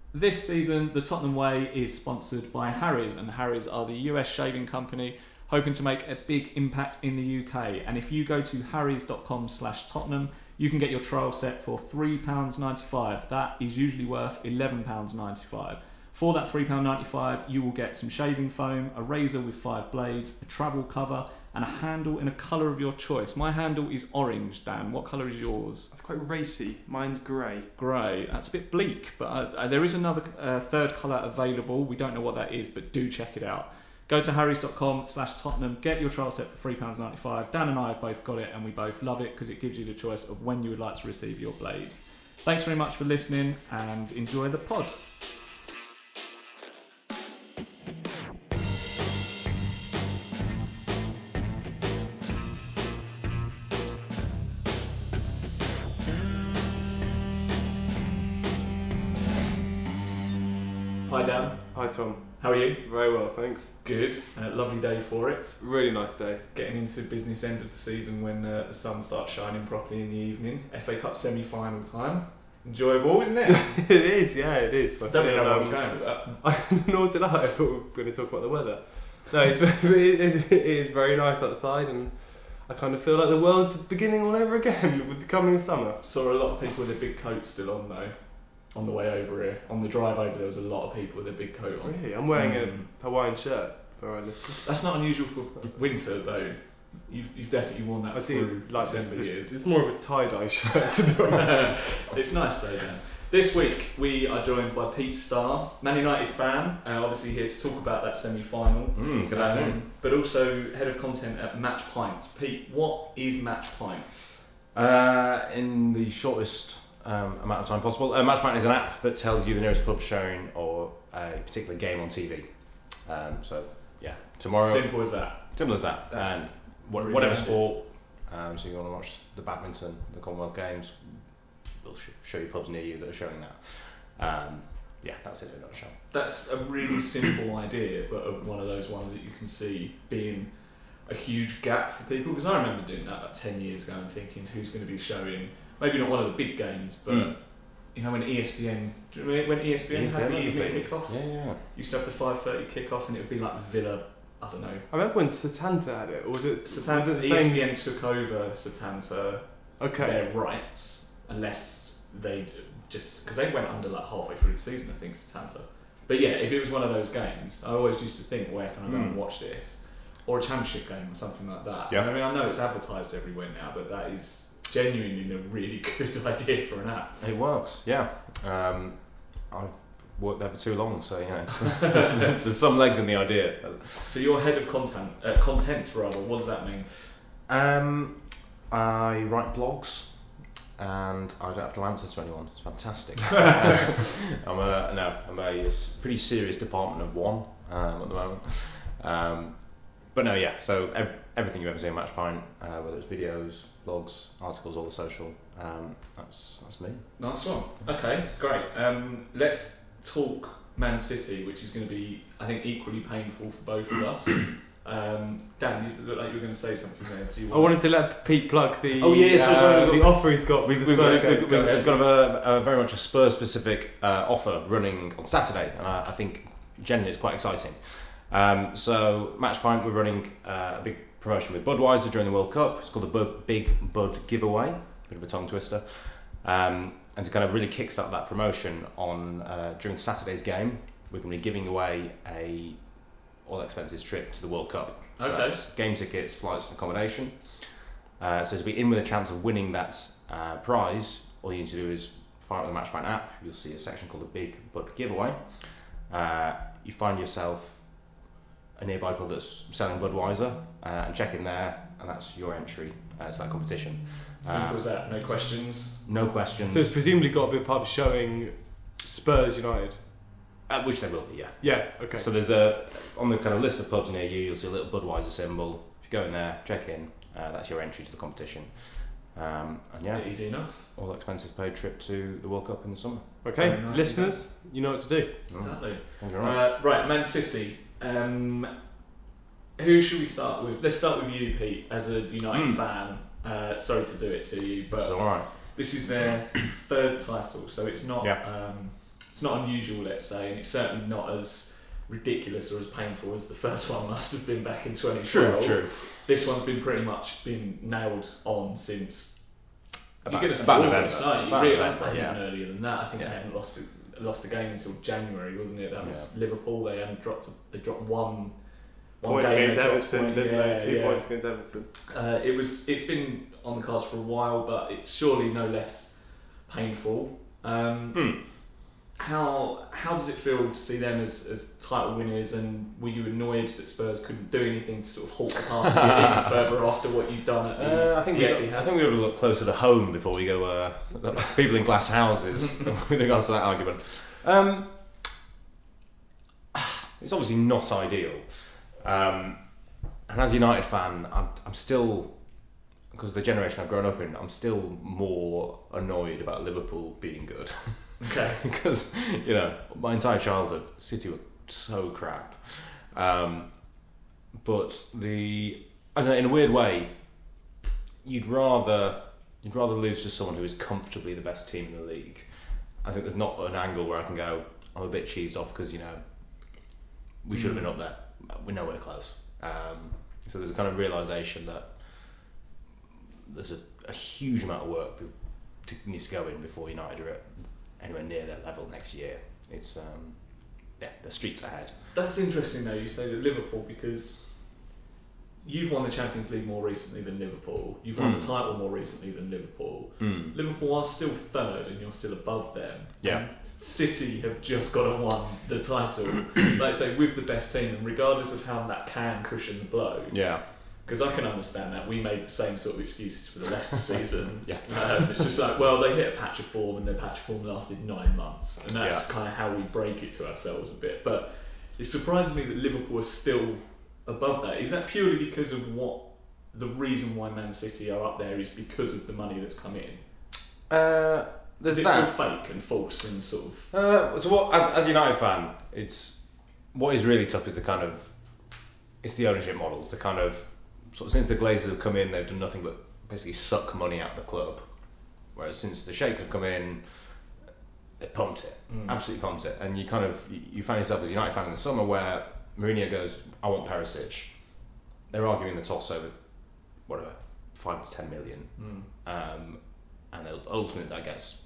This season, the Tottenham Way is sponsored by Harry's, and Harry's are the US shaving company hoping to make a big impact in the UK. And if you go to harrys.com/Tottenham, you can get your trial set for £3.95. That is usually worth £11.95. For that £3.95, you will get some shaving foam, a razor with 5 blades, a travel cover, and a handle in a colour of your choice. My handle is orange, Dan. What colour is yours? It's quite racy. Mine's grey. Grey. That's a bit bleak, but there is another third colour available. We don't know what that is, but do check it out. Go to harrys.com/Tottenham, get your trial set for £3.95. Dan and I have both got it, and we both love it because it gives you the choice of when you would like to receive your blades. Thanks very much for listening, and enjoy the pod. Hi Dan. Hi Tom. How are you? Very well, thanks. Good. Lovely day for it. Really nice day. Getting into business end of the season when the sun starts shining properly in the evening. FA Cup semi-final time. Enjoyable, isn't it? It is, yeah, it is. I don't really know where I was going with that. Nor did I. I thought we were going to talk about the weather. No, it is very nice outside, and I kind of feel like the world's beginning all over again with the coming of summer. Saw a lot of people with their big coats still on though. On the way over here, on the drive over, there was a lot of people with their big coat on. Really? I'm wearing a Hawaiian shirt for our listeners. That's not unusual for winter though. You've definitely worn that through December years. It's more of a tie-dye shirt, to be honest. It's nice though, Dan. This week we are joined by Pete Starr, Man United fan, obviously here to talk about that semi-final. Good afternoon. But also head of content at Match Pint. Pete, what is Match Pint? In the shortest amount of time possible, Match Pint is an app that tells you the nearest club showing or a particular game on TV. So yeah, tomorrow. Simple as that. Simple as that. That's and really whatever handy. sport. So you want to watch the badminton, the Commonwealth Games, we'll show you pubs near you that are showing that. Yeah, that's it in a nutshell. That's a really simple idea, but one of those ones that you can see being a huge gap for people. Because I remember doing that about 10 years ago and thinking, who's going to be showing, maybe not one of the big games, but you know when ESPN, do you remember when ESPN had the evening kickoff? Yeah. Used to have the 5:30 kickoff, and it would be like Villa. I don't know. I remember when Setanta had it, or was it? Setanta, was it the same? ESPN took over Setanta their rights, unless they just because they went under like halfway through the season, I think Setanta. But yeah, if it was one of those games, I always used to think, where can I go and watch this, or a championship game or something like that. Yeah. I mean, I know it's advertised everywhere now, but that is genuinely a really good idea for an app. It works. Yeah. I've worked there for too long, so yeah, there's some legs in the idea. So you're head of content rather. What does that mean? I write blogs, and I don't have to answer to anyone. It's fantastic. I'm a pretty serious department of one at the moment. But no, yeah. So everything you ever see on Match Pint, whether it's videos, blogs, articles, all the social, that's me. Nice one. Okay, great. Let's talk Man City, which is going to be, I think, equally painful for both of us. Dan, you look like you were going to say something there. Do you I wanted to let Pete plug the the offer he's got. We've got a very much a Spurs-specific offer running on Saturday, and I think generally it's quite exciting. So Match Pint, we're running a big promotion with Budweiser during the World Cup. It's called the Big Bud Giveaway, bit of a tongue twister. And to kind of really kickstart that promotion on during Saturday's game, we're going to be giving away a all expenses trip to the World Cup. So Okay. that's game tickets, flights and accommodation. So to be in with a chance of winning that prize, all you need to do is fire up the Match Pint app. You'll see a section called the Big Bud Giveaway. You find yourself a nearby pub that's selling Budweiser and check in there, and that's your entry to that competition. Simple as that. No questions. No questions. So it's presumably got to be a pub showing Spurs United. Which they will be, yeah. Yeah. Okay. So there's on the kind of list of pubs near you, you'll see a little Budweiser symbol. If you go in there, check in, that's your entry to the competition. And yeah, Easy enough. all expenses paid trip to the World Cup in the summer. Okay, Very nice listeners, you know what to do. Exactly. Thank you very much. Right, Man City. Who should we start with? Let's start with you, Pete, as a United fan. Sorry to do it to you, but It's all right. this is their third title, so it's not It's not unusual, let's say, and it's certainly not as ridiculous or as painful as the first one must have been back in 2012. True. This one's been pretty much been nailed on since About August, November. aren't you? About Really, November, I think yeah. even earlier than that. I think Yeah. they hadn't lost a game until January, wasn't it? That was Liverpool. They dropped one Point game against they dropped Everton, point, didn't yeah, they? 2 yeah. points against Everton. It's been on the cards for a while, but it's surely no less painful. How does it feel to see them as title winners, and were you annoyed that Spurs couldn't do anything to sort of halt the party a bit even further after what you've done at the I think Etihad? we ought to look closer to home before we go people in glass houses with regards to that argument. It's obviously not ideal, and as a United fan, I'm still, because of the generation I've grown up in, I'm still more annoyed about Liverpool being good. Okay. Because my entire childhood, City were so crap, but I don't know, in a weird way, you'd rather lose to someone who is comfortably the best team in the league. I think there's not an angle where I can go, I'm a bit cheesed off because we should have been up there. We're nowhere close. So there's a kind of realisation that there's a huge amount of work needs to go in before United are anywhere near their level next year. It's the streets ahead. That's interesting though, you say that Liverpool, because you've won the Champions League more recently than Liverpool. You've won the title more recently than Liverpool. Liverpool are still third and you're still above them. Yeah. And City have just got to won the title, like I say, with the best team, and regardless of how that can cushion the blow. Yeah. Because I can understand that. We made the same sort of excuses for the Leicester season. Yeah. It's just like, well, they hit a patch of form and their patch of form lasted 9 months. And that's kind of how we break it to ourselves a bit. But it surprises me that Liverpool are still above that. Is that purely because of the reason why Man City are up there is because of the money that's come in? There's Does it that. feel fake and false and sort of... So what, as a United fan, what is really tough is it's the ownership models. The kind of sort of, since the Glazers have come in, they've done nothing but basically suck money out of the club. Whereas since the Sheikhs have come in, they pumped it, absolutely pumped it. And you find yourself as a United fan in the summer where Mourinho goes, I want Perisic. They're arguing the toss over whatever 5 to 10 million, and ultimately that gets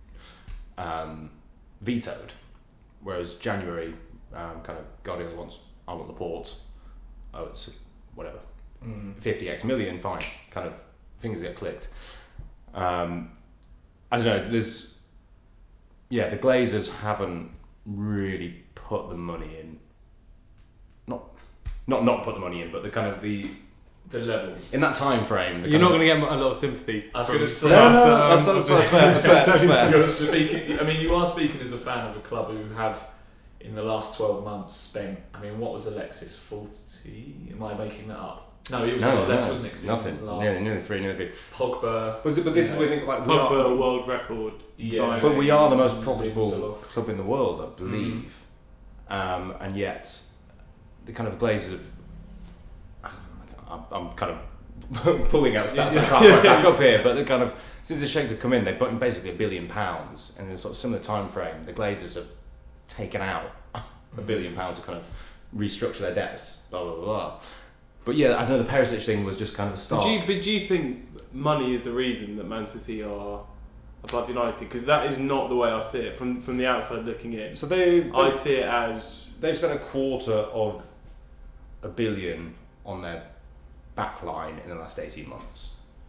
vetoed. Whereas January, kind of Guardiola wants, I want Laporte. Oh, it's whatever, 50x million, fine. Kind of fingers get clicked. I don't know. The Glazers haven't really put the money in. Not put the money in, but the kind of the levels. In that time frame. You're not going to get a lot of sympathy. I was going to say... That's fair. You're speaking, I mean, you are speaking as a fan of a club who have, in the last 12 months, spent... I mean, what was Alexis? 40? Am I making that up? No, it was a lot less, wasn't it? 'Cause nothing. It was last Nearly three. Pogba... But this is, we think, like... Pogba, world record. Yeah. But we are the most profitable Lindelof. club in the world, I believe. And yet, the kind of Glazers of... I'm kind of pulling out stats that I can't quite back up here, but the kind of... Since the Sheikhs have come in, they've put in basically £1 billion, and in a sort of similar time frame, the Glazers have taken out £1 billion to kind of restructure their debts, blah, blah, blah. But yeah, I don't know, the Perisic thing was just kind of a start. But do you think money is the reason that Man City are above United? Because that is not the way I see it from the outside looking in. So I see it as... They've spent $250 million on their back line in the last 18 months.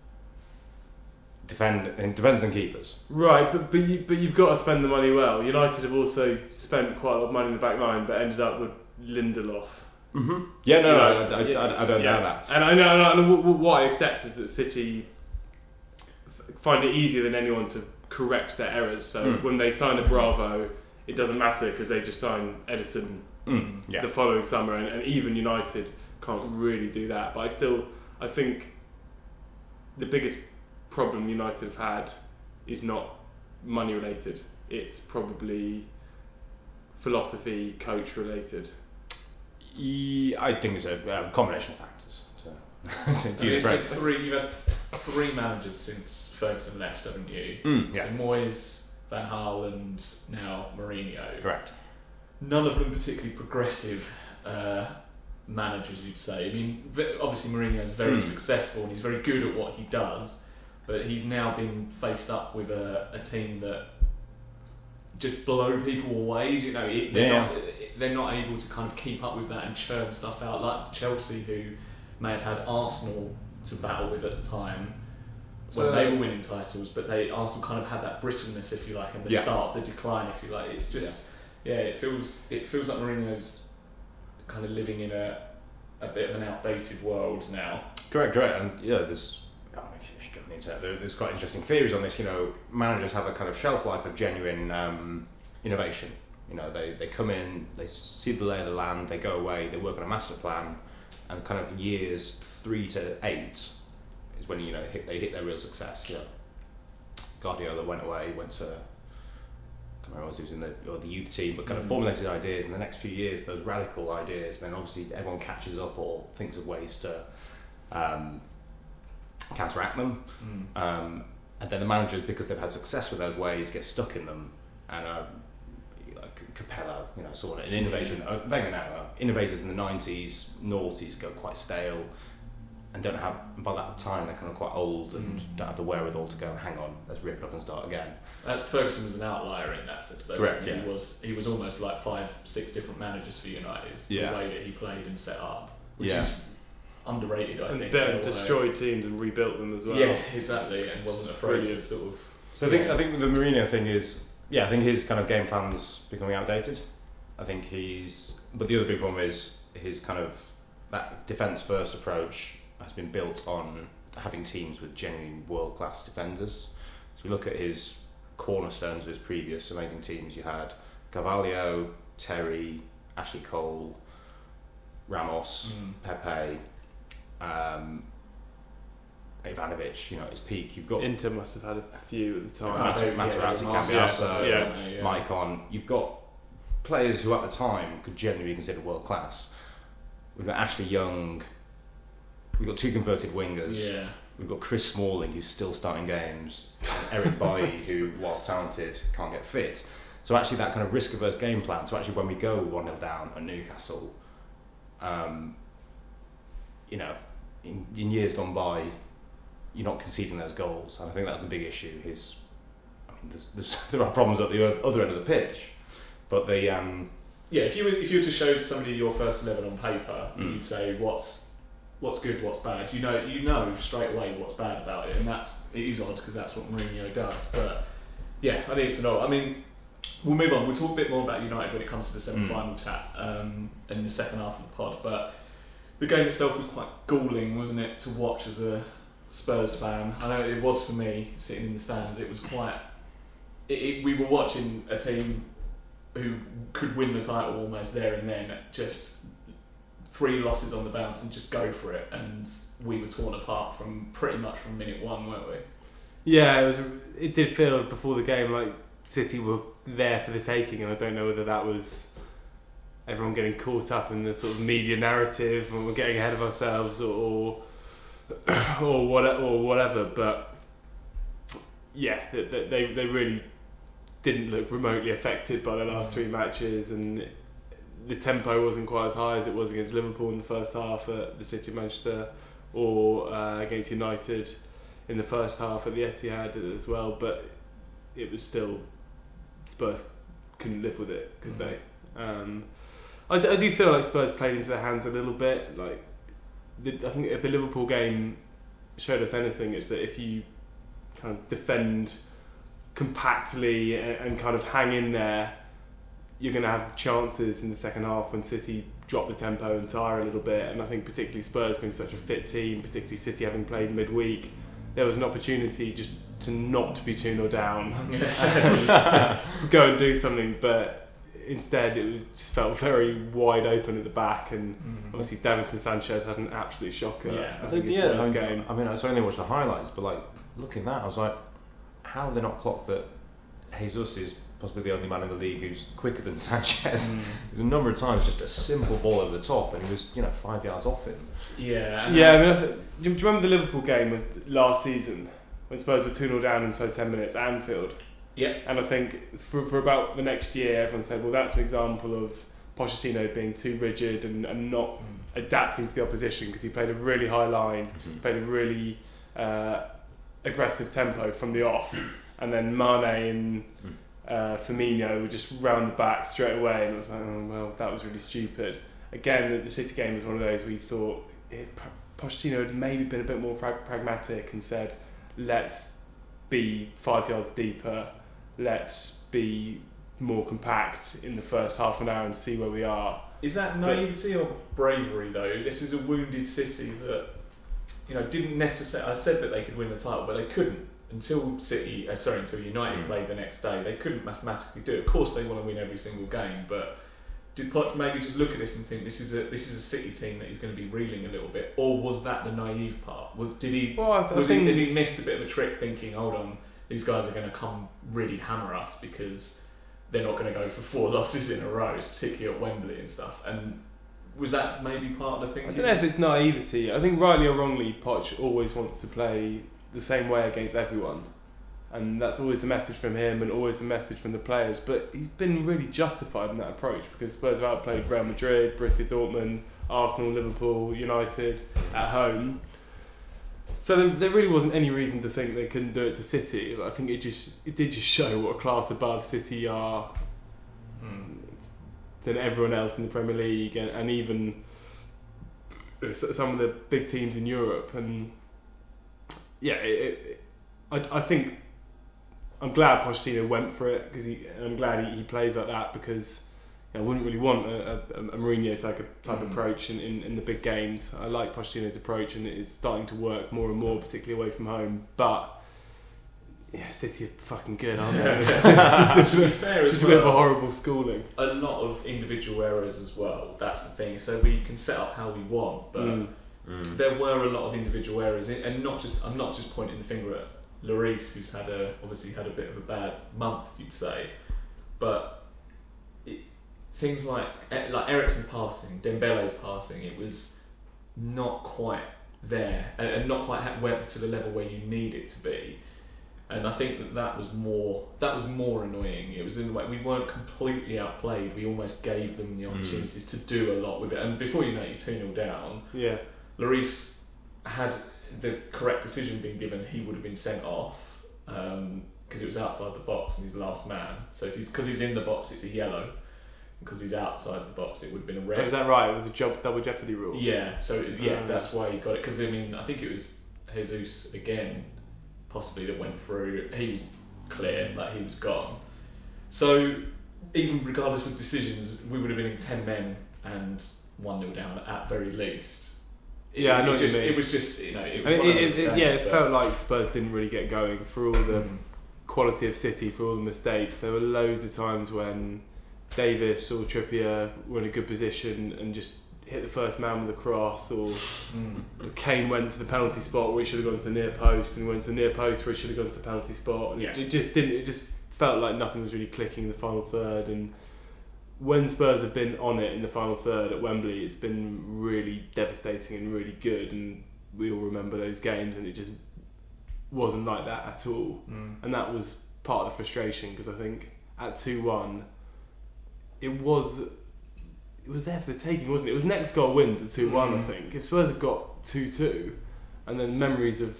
It depends on keepers. Right, but you've got to spend the money well. United have also spent quite a lot of money in the back line, but ended up with Lindelof. Mm-hmm. Yeah, I don't know that. And I know, and what I accept is that City find it easier than anyone to correct their errors. So when they sign a Bravo, it doesn't matter because they just sign Edison the following summer, and even United can't really do that. But I think the biggest problem United have had is not money related. It's probably philosophy, coach related. I think it's a combination of factors. You've had 3 managers since Ferguson left, haven't you? Yeah. So Moyes, Van Gaal and now Mourinho. Correct. None of them particularly progressive managers, you'd say. I mean, obviously Mourinho is very successful and he's very good at what he does, but he's now been faced up with a team that just blow people away. You know, they're not able to kind of keep up with that and churn stuff out like Chelsea, who may have had Arsenal to battle with at the time when they were winning titles, but Arsenal kind of had that brittleness, if you like, and the start of the decline, if you like. It's just it feels like Mourinho's kind of living in a bit of an outdated world now. Correct. And if you go on the internet, there's quite interesting theories on this. You know, managers have a kind of shelf life of genuine innovation. You know, they come in, they see the lay of the land, they go away, they work on a master plan, and kind of years 3 to 8 is when they hit their real success. Yeah. Guardiola went away, went to, I can't remember, he was in the youth team, but kind of formulated ideas. In the next few years, those radical ideas, then obviously everyone catches up or thinks of ways to counteract them. And then the managers, because they've had success with those ways, get stuck in them. And like Capello, someone an innovation. Wenger now, innovators in the 90s, noughties go quite stale, and don't have, by that time they're kind of quite old and don't have the wherewithal to go, hang on, let's rip it up and start again. Ferguson was an outlier in that sense, though. Correct, He was almost like 5-6 different managers for United. The way that he played and set up, which is underrated, I think. And Ben destroyed teams and rebuilt them as well. Yeah, exactly, and wasn't afraid to sort of. So I think the Mourinho thing is, I think his kind of game plan's becoming outdated. But the other big problem is his kind of that defence first approach has been built on having teams with genuine world class defenders. So we look at his cornerstones of his previous amazing teams. You had Carvalho, Terry, Ashley Cole, Ramos, Pepe, Ivanovic, at his peak. You've got Inter must have had a few at the time. Materazzi, Cambiasso, Maicon. You've got players who at the time could genuinely be considered world class. We've got Ashley Young. We've got 2 converted wingers. Yeah. We've got Chris Smalling, who's still starting games. And Eric Bailly, who, whilst talented, can't get fit. So actually that kind of risk-averse game plan. So actually when we go 1-0 down at Newcastle, in years gone by, you're not conceding those goals. And I think that's the big issue. There are problems at the other end of the pitch, but they. If you were to show somebody your first 11 on paper, you'd say what's good, what's bad. You know straight away what's bad about it, and it is odd because that's what Mourinho does. But I think it's an odd. I mean, we'll move on. We'll talk a bit more about United when it comes to the semi-final chat in the second half of the pod. But the game itself was quite galling, wasn't it, to watch as a Spurs fan? I know it was for me sitting in the stands. It was quite. We were watching a team who could win the title almost there and then, just 3 losses on the bounce and just go for it, and we were torn apart pretty much from minute 1, weren't we? Yeah, it did feel before the game like City were there for the taking, and I don't know whether that was everyone getting caught up in the sort of media narrative and we're getting ahead of ourselves or whatever, but they really didn't look remotely affected by the last 3 matches, and the tempo wasn't quite as high as it was against Liverpool in the first half at the City of Manchester, or against United in the first half at the Etihad as well, but it was still, Spurs couldn't live with it, could they? I do feel like Spurs played into their hands a little bit. Like I think if the Liverpool game showed us anything, it's that if you kind of defend compactly and kind of hang in there, you're going to have chances in the second half when City drop the tempo and tire a little bit. And I think particularly Spurs being such a fit team, particularly City having played midweek, there was an opportunity just to not be 2-0 down and go and do something, but instead it was just felt very wide open at the back, and obviously Davinson Sanchez had an absolute shocker. Game. I mean, I only watched the highlights, but like looking at that, I was like, how have they not clocked that Jesus is possibly the only man in the league who's quicker than Sanchez? A number of times, just a simple ball over the top, and he was 5 yards off him. Yeah. Do you remember the Liverpool game last season when Spurs were 2-0 down inside 10 minutes at Anfield? Yeah. And I think for about the next year, everyone said, well, that's an example of Pochettino being too rigid and not adapting to the opposition, because he played a really high line, played a really aggressive tempo from the off, and then Mane and Firmino were just round the back straight away, and it was like, oh, well, that was really stupid. Again, the City game was one of those we thought Pochettino had maybe been a bit more pragmatic and said, let's be 5 yards deeper, let's be more compact in the first half an hour and see where we are. Is that naivety or bravery though? This is a wounded City that, didn't necessarily. I said that they could win the title, but they couldn't until United played the next day. They couldn't mathematically do it. Of course, they want to win every single game, but did Poch maybe just look at this and think this is a City team that is going to be reeling a little bit, or was that the naive part? Has he missed a bit of a trick, thinking, hold on, these guys are going to come really hammer us because they're not going to go for 4 losses in a row, particularly at Wembley and stuff? And was that maybe part of the thing? I don't know if it's naivety. I think rightly or wrongly, Poch always wants to play the same way against everyone, and that's always a message from him and always a message from the players. But he's been really justified in that approach, because Spurs have outplayed Real Madrid, Borussia Dortmund, Arsenal, Liverpool, United at home. So there really wasn't any reason to think they couldn't do it to City. But I think it did just show what a class above City are than everyone else in the Premier League, and even some of the big teams in Europe. And yeah, I think I'm glad Pochettino went for it, because I'm glad he plays like that, because I wouldn't really want a Mourinho type approach in the big games. I like Pochettino's approach, and it is starting to work more and more, particularly away from home. But yeah, City are fucking good, aren't they? It's just a bit of a horrible schooling. A lot of individual errors as well. That's the thing. So we can set up how we want, but there were a lot of individual errors, and I'm not just pointing the finger at Lloris, who's obviously had a bit of a bad month, you'd say, but things like Eriksen passing, Dembele's passing, it was not quite there, and not quite went to the level where you need it to be. And I think that was more annoying. It was in the way we weren't completely outplayed. We almost gave them the opportunities to do a lot with it. And before you know it, you're 2-0 down. Yeah. Lloris, had the correct decision been given, he would have been sent off, because it was outside the box and he's last man. So because he's in the box, it's a yellow. Because he's outside the box, it would have been a red. Oh, is that right? It was a double jeopardy rule. Yeah. So that's why he got it. Because I think it was Jesus again, possibly, that went through. He was clear, like he was gone. So even regardless of decisions, we would have been in 10 men and 1-0 down at very least. Yeah, I know what you mean. It was just, it was it felt like Spurs didn't really get going for all the quality of City, for all the mistakes. There were loads of times when Davis or Trippier were in a good position and just hit the first man with a cross, or Kane went to the penalty spot where he should have gone to the near post, and he went to the near post where he should have gone to the penalty spot. And it just felt like nothing was really clicking in the final third. And when Spurs have been on it in the final third at Wembley, it's been really devastating and really good, and we all remember those games, and it just wasn't like that at all. And that was part of the frustration, because I think at 2-1 it was there for the taking, wasn't it? It was next goal wins at 2-1. I think if Spurs had got 2-2, and then memories of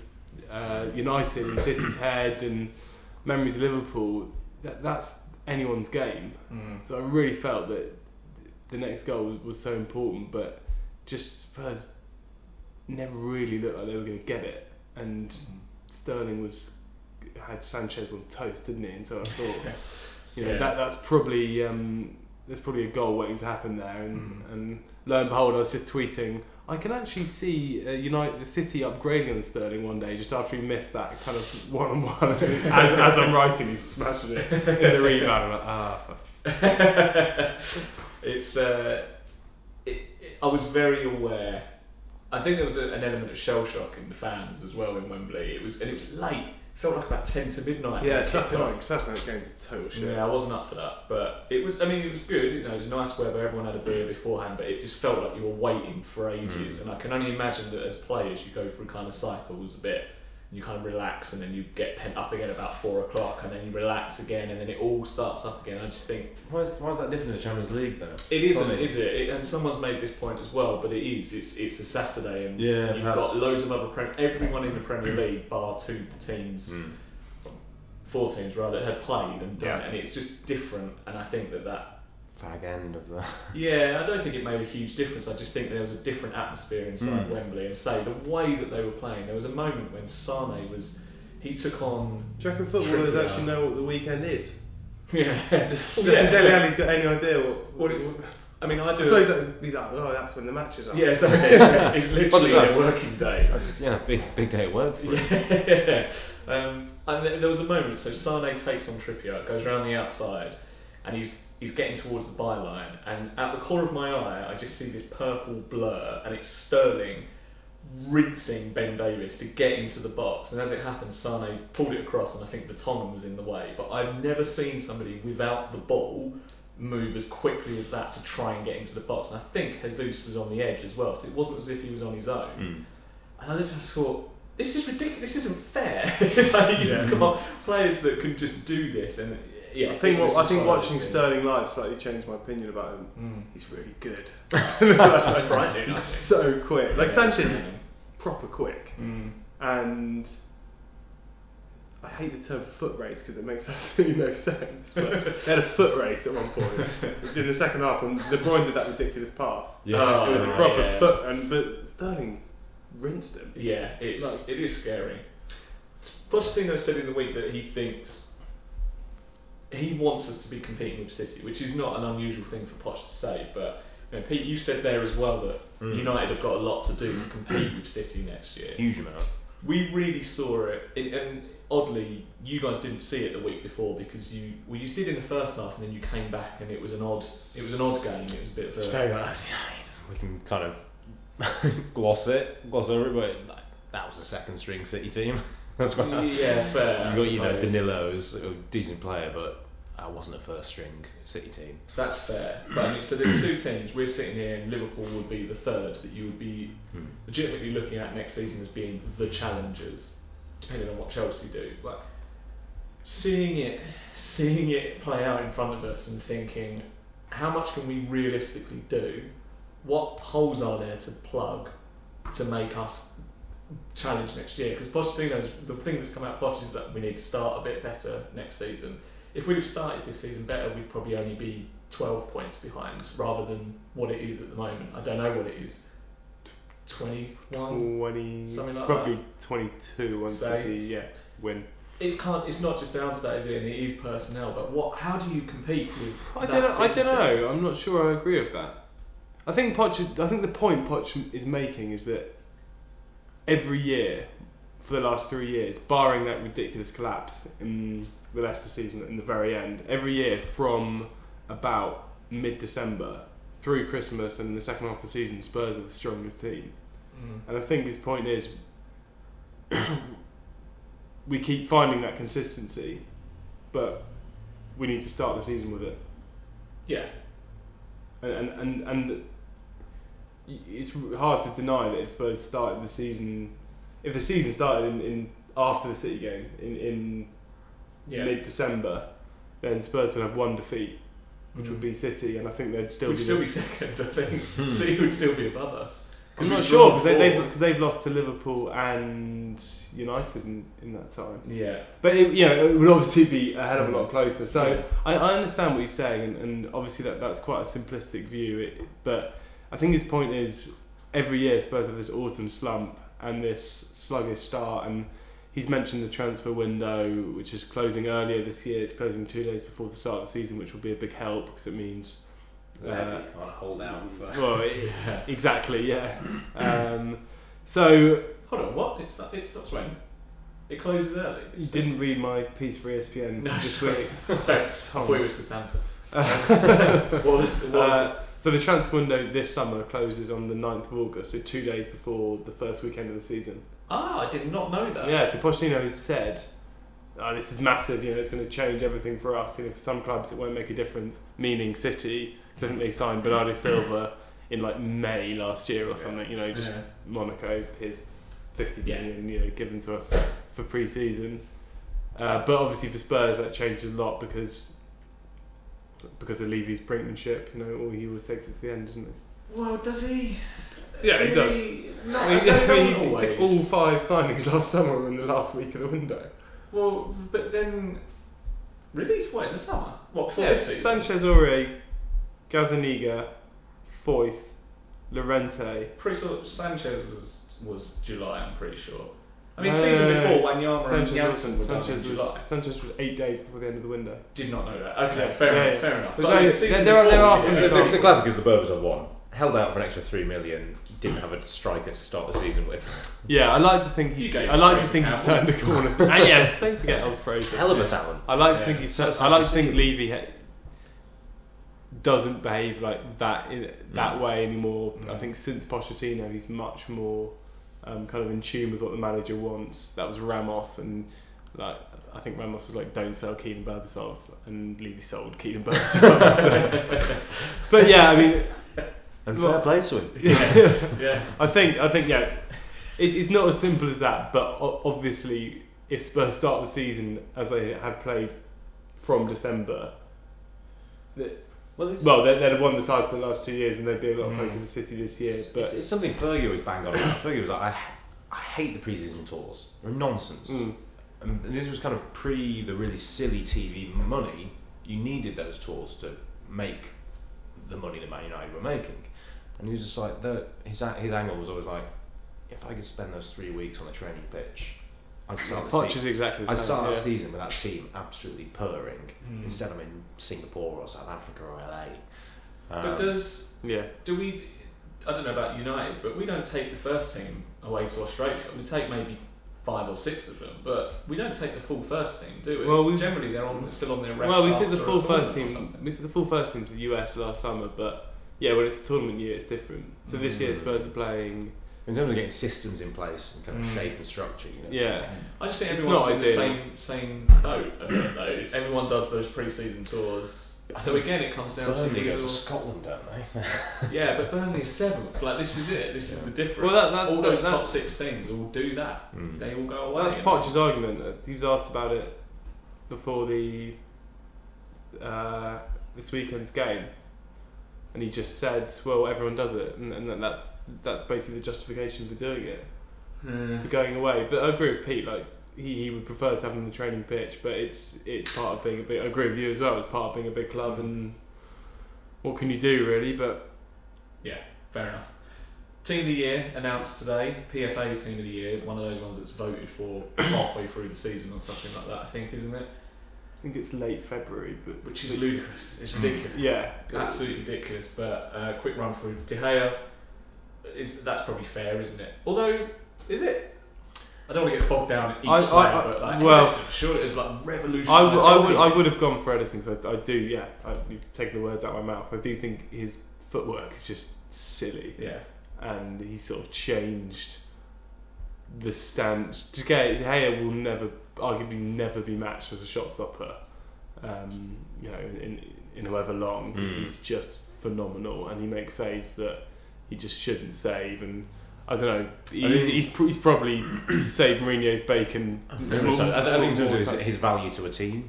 United and City's head, and memories of Liverpool, that's anyone's game. So I really felt that the next goal was so important, but just Spurs never really looked like they were going to get it, and Sterling had Sanchez on toast, didn't he? And so I thought, that's probably there's probably a goal waiting to happen there, and lo and behold, I was just tweeting, I can actually see the City upgrading on Sterling one day, just after he missed that kind of one-on-one. as I'm writing, he's smashing it in the rebound. I'm like, It's I was very aware. I think there was an element of shell shock in the fans as well in Wembley. It was late. It felt like about 10 to midnight. Yeah, Saturday night game's a total shit. Yeah, I wasn't up for that, but it was. It was good. It was nice weather. Everyone had a beer beforehand, but it just felt like you were waiting for ages. And I can only imagine that as players, you go through kind of cycles a bit. You kind of relax, and then you get pent up again about 4 o'clock, and then you relax again, and then it all starts up again. I just think Why is that different to the Champions League though? it isn't, is it? And someone's made this point as well, but it is. It's a Saturday, and Yeah, you've perhaps. got loads of other everyone in the Premier League, bar 2 teams, 4 teams rather, had played and done it, and it's just different. And I think that fag end of the. Yeah, I don't think it made a huge difference. I just think there was a different atmosphere inside Wembley, and say the way that they were playing. There was a moment when Sane he took on. Do you reckon footballers Trippier. actually know what the weekend is? Yeah. Do you reckon Dele Alli's got any idea what it's? I mean, I do. So he's like, oh, that's when the matches are. Yeah, exactly. It's literally a working day. That's big day at work for him. Yeah. And there was a moment. So Sane takes on Trippier, goes around the outside, and he's getting towards the byline. And at the corner of my eye, I just see this purple blur, and it's Sterling rinsing Ben Davies to get into the box. And as it happened, Sane pulled it across, and I think Vertonghen was in the way. But I've never seen somebody without the ball move as quickly as that to try and get into the box. And I think Jesus was on the edge as well, so it wasn't as if he was on his own. And I literally thought, this is ridiculous, this isn't fair. You've got players that can just do this, and I think watching Sterling live slightly changed my opinion about him. He's really good. That's frightening. He's so quick. Like Sanchez is proper quick, and I hate the term foot race because it makes absolutely no sense. But they had a foot race at one point. It was in the second half when De Bruyne did that ridiculous pass. Yeah. It was a proper foot, but Sterling rinsed him. Yeah, it is scary. Pochettino said in the week that he thinks he wants us to be competing with City, which is not an unusual thing for Poch to say. But Pete, you said there as well that United have got a lot to do to compete with City next year. Huge amount. We really saw it, and oddly, you guys didn't see it the week before because you did in the first half, and then you came back, and it was an odd game. It was a bit of a. We can kind of gloss over it, but that was a second string City team. That's right. Yeah, fair. You got Danilo's a decent player, but that wasn't a first string City team. That's fair. But I mean, so there's 2 teams. We're sitting here, and Liverpool would be the third that you would be legitimately looking at next season as being the challengers, depending on what Chelsea do. But seeing it play out in front of us and thinking, how much can we realistically do? What holes are there to plug to make us challenge next year? Because Pochettino's, the thing that's come out of Poch is that we need to start a bit better next season. If we'd have started this season better, we'd probably only be 12 points behind rather than what it is at the moment. I don't know what it is. 21? 20, something like probably that. 22 once City win. It's not just down to that, is it? And it is personnel. But how do you compete with I that don't City know. team? I'm not sure I agree with that. I think the point Poch is making is that every year for the last 3 years, barring that ridiculous collapse in the Leicester season in the very end, every year from about mid-December through Christmas and the second half of the season, Spurs are the strongest team. And I think his point is we keep finding that consistency, but we need to start the season with it. Yeah. And it's hard to deny that if Spurs started the season, if the season started in after the City game in mid-December, then Spurs would have 1 defeat, which would be City, and I think they'd still be second. I think City would still be above us. I'm not sure because they've lost to Liverpool and United in that time. Yeah. But it would obviously be a hell of a lot closer. So I understand what he's saying, and obviously that's quite a simplistic view. But I think his point is every year Spurs have this autumn slump and this sluggish start, and he's mentioned the transfer window, which is closing earlier this year. It's closing 2 days before the start of the season, which will be a big help because it means you can't hold out for. Well, exactly, yeah. So hold on, what? It stops when? It closes early. You didn't read my piece for ESPN this week. I thought it was Southampton. What was it? So the transfer window this summer closes on the 9th of August, so 2 days before the first weekend of the season. I did not know that. Yeah, so Pochettino has said, this is massive, it's going to change everything for us. For some clubs it won't make a difference, meaning City. So I think they signed Bernardo Silva in like May last year or something, just Monaco, here's 50 million, given to us for pre-season. But obviously for Spurs that changes a lot because of Levy's brinkmanship. All he always takes it to the end, doesn't he? Well, does he? Yeah, he does. Not, he doesn't took all 5 signings last summer in the last week of the window. Well, but then, really? Wait, in the summer? What, before this season? Sanchez, Aurier, Gazzaniga, Foyth, Llorente. Pretty sure Sanchez was July, I'm pretty sure. I mean, season before, Wanyama and Janssen were done in July. Sanchez was 8 days before the end of the window. Did not know that. Okay, fair enough. But there are some examples. The classic is the Berbers one. Held out for an extra $3 million. Didn't have a striker to start the season with. Yeah, I like to think he's turned the corner. Yeah, don't forget old Fraser. Hell of a talent. I like to think Levy doesn't behave like that that way anymore. I think since Pochettino, he's much more kind of in tune with what the manager wants. That was Ramos, and I think Ramos was like, don't sell Keelan Berbatov, and Levy sold Keelan Berbatov. But yeah, I mean. And fair play to him. Yeah. I think it's not as simple as that. But obviously, if Spurs start the season as they have played from December, they'd won the title the last 2 years, and they'd be a lot closer to City this year. But it's something Fergie was banged on about. Fergie was like, I hate the pre-season tours. They're nonsense. And this was kind of pre the really silly TV money. You needed those tours to make the money that Man United were making. And he was just like, his angle was always like, if I could spend those 3 weeks on the training pitch, I'd start the season with that team absolutely purring. Instead I'm in Singapore or South Africa or LA. But do we? I don't know about United, but we don't take the first team away to Australia. We take maybe 5 or 6 of them, but we don't take the full first team, do we? Well, generally they're still on their rest. Well, we took the full first team. We took the full first team to the US last summer, but yeah, when it's a tournament year, it's different. So this year Spurs are playing. In terms of getting systems in place and kind of shape and structure, Yeah. I just think everyone's in the same boat. Though. Everyone does those pre-season tours. So again, it comes down Burnley to go to Scotland, don't they? Yeah, but Burnley is 7th. Like, this is it. This is the difference. Well, all those top 6 teams all do that. They all go away. That's Poch's argument. He was asked about it before this weekend's game, and he just said, "Well, everyone does it," and that's basically the justification for doing it, for going away. But I agree with Pete. Like, he would prefer to have them on the training pitch, but it's part of being a big. I agree with you as well. It's part of being a big club, and what can you do really? But yeah, fair enough. Team of the year announced today. PFA Team of the Year, one of those ones that's voted for halfway through the season or something like that. I think, isn't it? I think it's late February, but which is ludicrous. It's ridiculous. Yeah, absolutely ridiculous. But quick run through. De Gea, that's probably fair, isn't it? Although, is it? I don't want to get bogged down in each player, but like, Ederson, sure, it was like revolutionary. I would have gone for Ederson because I do. Yeah, you've taken the words out of my mouth. I do think his footwork is just silly. Yeah, and he's sort of changed the stand. De Gea will arguably never be matched as a shot stopper. In however long, because he's just phenomenal, and he makes saves that he just shouldn't save. And I don't know. He's probably saved Mourinho's bacon. I think in terms of his value to a team,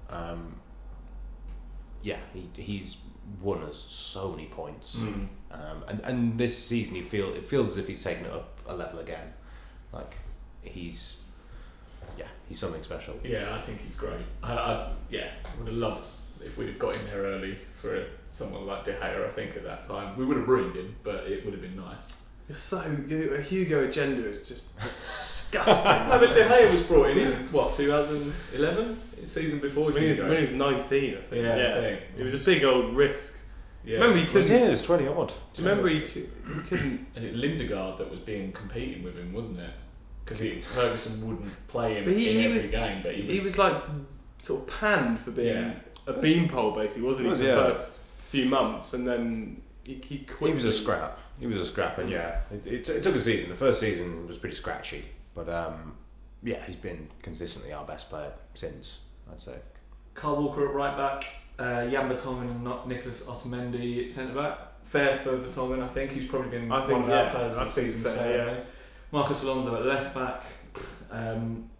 he's won us so many points, and this season it feels as if he's taken it up a level again. Like he's something special. Yeah, I think he's great. I would have loved if we'd have got him there early for someone like De Gea. I think at that time we would have ruined him, but it would have been nice. A Hugo agenda is just disgusting. No, but De Gea was brought in 2011, season before. When he was 19, I think. Yeah, I think. It was a big old risk. Yeah. Remember he couldn't. It was 20 odd. Do you remember he couldn't? And it Lindegaard that was competing with him, wasn't it? Because Ferguson wouldn't play him in every game, but he was like sort of panned for being a beanpole, basically, wasn't he? For the first few months, and then he quit. He was a scrap. And it took a season. The first season was pretty scratchy, but he's been consistently our best player since, I'd say. Kyle Walker at right back, Jan Vertonghen and Nicolas Otamendi at centre back. Fair for Vertonghen, I think. He's probably been one of our players this season. Marcus Alonso at left back.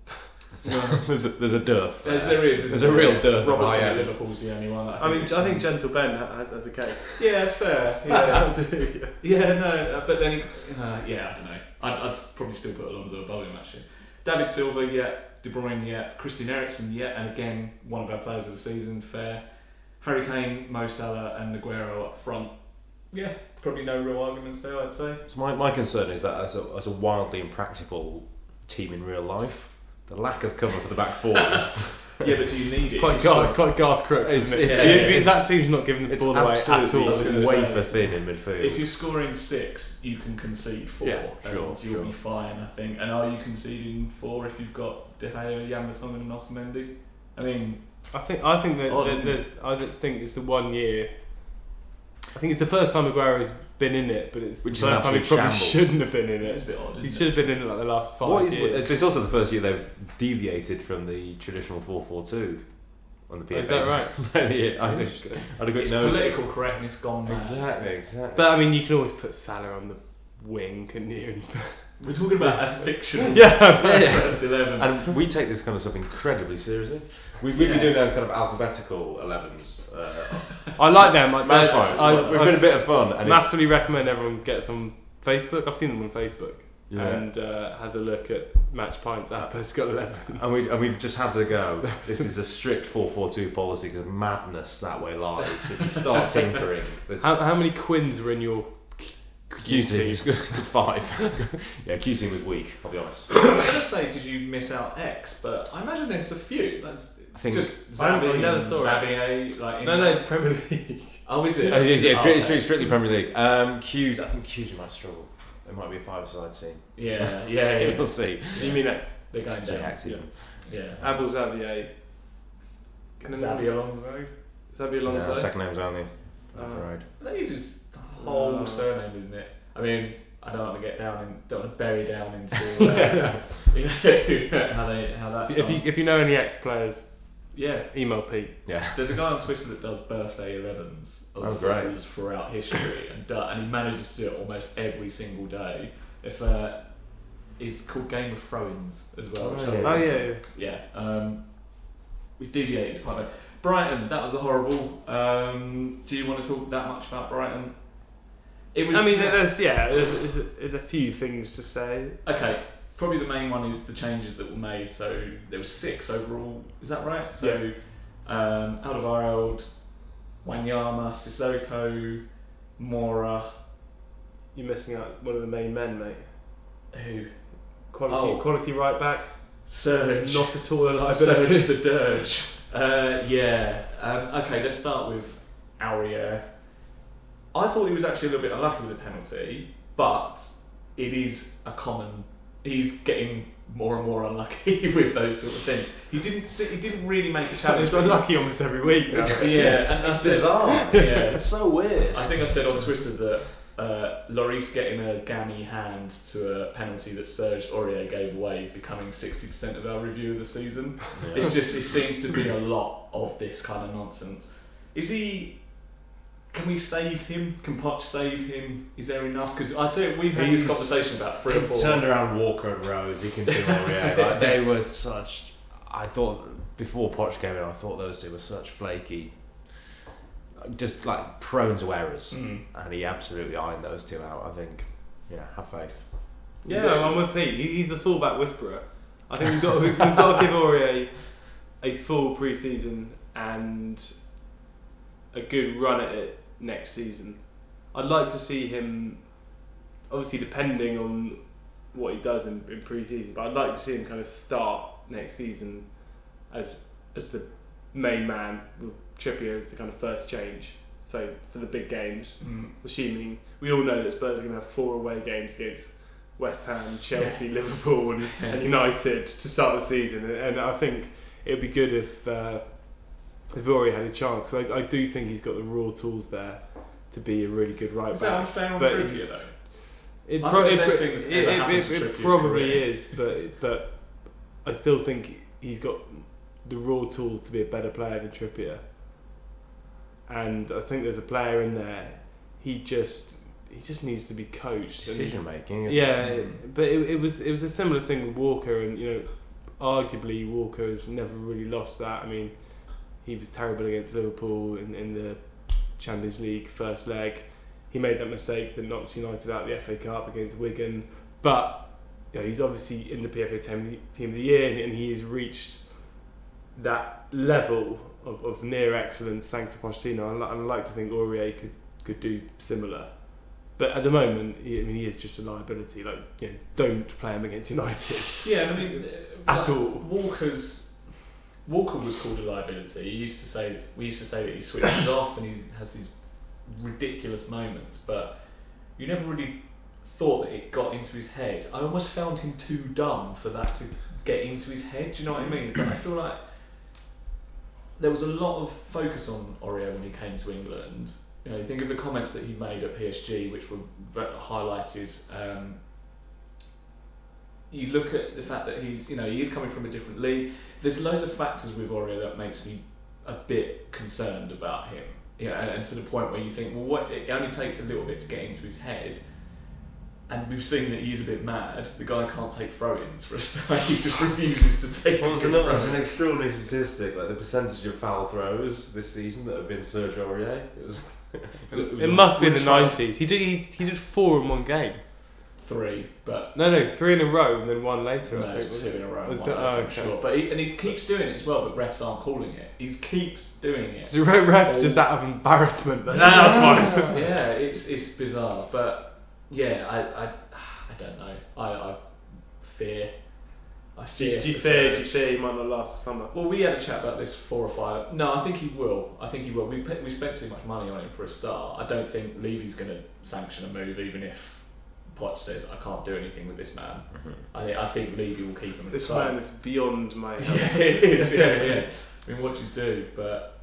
There's a dearth. There is. There's a real dearth. Robertson at Liverpool's the only one. I think Gentle Ben has a case. Yeah, fair. Yeah, no, but then, I don't know. I'd probably still put Alonso above him actually. David Silva, De Bruyne, Christian Eriksen, and again one of our players of the season. Fair. Harry Kane, Mo Salah, and Aguero up front. Yeah, probably no real arguments there, I'd say. So my concern is that as a wildly impractical team in real life, the lack of cover for the back four is. Yeah, but do you need it? Quite Garth Crooks, isn't it? That team's not giving the ball away at all. It's wafer thin in midfield. If you're scoring 6, you can concede 4, and you'll be fine, I think. And are you conceding 4 if you've got De Gea, Jan Vertonghen, and Otamendi? I mean, I think it's the 1 year. I think it's the first time Aguero's been in it, but it's the first time he probably shouldn't have been in it. It's a bit odd, he should have been in it like the last 5 years. It's also the first year they've deviated from the traditional 4-4-2 on the PFA. Is that right? Yeah, I'd agree. It's political correctness gone mad. Exactly. But I mean, you can always put Salah on the wing, couldn't you? We're talking about a fictional first 11. And we take this kind of stuff incredibly seriously. We've been doing our kind of alphabetical 11s. I like them. We've been a bit of fun. And massively recommend everyone gets on Facebook. I've seen them on Facebook. And has a look at Match Pints alphabetical 11. And we've just had to go. This is a strict 4-4-2 policy because madness that way lies. If you start tinkering. How many Quins were in your Q team? 5. Q team was weak, I'll be honest. I was going to say, did you miss out X? But I imagine there's a few. I think just Xavier. No, it's Premier League. Oh, is it? It's strictly Premier League. Q's, I think Q's might struggle. It might be a 5-a-side team. Yeah. We'll see. You mean X? They're going down. X even. Yeah. Abel Xavier. Xavier Alonso. No, second name's only. Right. That is his whole surname, isn't it? I mean, I don't want to bury down into how that's done. If you know any X players, email Pete. Yeah. There's a guy on Twitter that does birthday 11s of footballers throughout history, and he manages to do it almost every single day. He's called Game of Throw-ins as well. We've deviated quite a bit. Brighton, that was a horrible. Do you want to talk that much about Brighton? There's a few things to say. Okay, probably the main one is the changes that were made. So there was 6 overall. Is that right? So Alderweireld, Wanyama, Sissoko, Mora. You're missing out one of the main men, mate. Who? Quality right back. Serge. Not at all a liability. Serge the Dirge. Okay, let's start with Aurier. I thought he was actually a little bit unlucky with the penalty, but it is a common. He's getting more and more unlucky with those sort of things. He didn't really make the challenge. He's unlucky almost every week. And that's bizarre. It's so weird. I think I said on Twitter that Lloris getting a gammy hand to a penalty that Serge Aurier gave away is becoming 60% of our review of the season. Yeah. It seems to be a lot of this kind of nonsense. Can we save him? Can Poch save him? Is there enough? Because I tell you, we've had this conversation about 3 or 4. He's turned around Walker and Rose. He can do Aurier. They were such. I thought before Poch came in, I thought those two were such flaky. Just like prone to errors, and he absolutely ironed those two out. I think, have faith. I'm with Pete. He's the fullback whisperer. I think we've got to give Aurier a full pre-season and a good run at it next season. I'd like to see him, obviously depending on what he does in pre-season, but I'd like to see him kind of start next season as the main man with Trippier as the kind of first change. So for the big games, assuming we all know that Spurs are going to have 4 away games against West Ham, Chelsea, Liverpool and United to start the season, and I think it would be good if Aurier had a chance. So I do think he's got the raw tools there to be a really good right back. Is that unfair on Trippier though? It probably career. is, but I still think he's got the raw tools to be a better player than Trippier. And I think there's a player in there. He just needs to be coached. Decision making. But it was a similar thing with Walker, and arguably Walker has never really lost that. I mean, he was terrible against Liverpool in the Champions League first leg. He made that mistake that knocked United out of the FA Cup against Wigan, but he's obviously in the PFA Team of the Year, and he has reached that level of near excellence thanks to Pochettino. I'd like to think Aurier could do similar. But at the moment, he is just a liability. Don't play him against United. Yeah, I mean, at all. Walker was called a liability. We used to say that he switches off and he has these ridiculous moments, but you never really thought that it got into his head. I almost found him too dumb for that to get into his head. Do you know what I mean? But I feel like there was a lot of focus on Aurier when he came to England. You think of the comments that he made at PSG, which were highlighted. You look at the fact that he is coming from a different league. There's loads of factors with Aurier that makes me a bit concerned about him. And to the point where you think, well, it only takes a little bit to get into his head. And we've seen that he is a bit mad. The guy can't take throw-ins for a start. He just refuses to take. Well, there's an extraordinary statistic, like the percentage of foul throws this season that have been Serge Aurier. It must be in the 90s. He did 4 in one game. 3, but no, 3 in a row and then 1 later. No, I think it's 2 in a row. Okay. Sure. But he keeps doing it as well. But refs aren't calling it. He keeps doing it. So refs just out of embarrassment. But that's fine. Yeah, it's bizarre. But yeah, I don't know. I fear. Do you fear he might not last the summer? Well, we had a chat about this 4 or 5. No, I think he will. We spent too much money on him for a start. I don't think Levy's going to sanction a move, even if Poch says I can't do anything with this man. Mm-hmm. I think Levy will keep him at the This side. man is beyond my help. Yeah, it is. Yeah. I mean, what do you do? But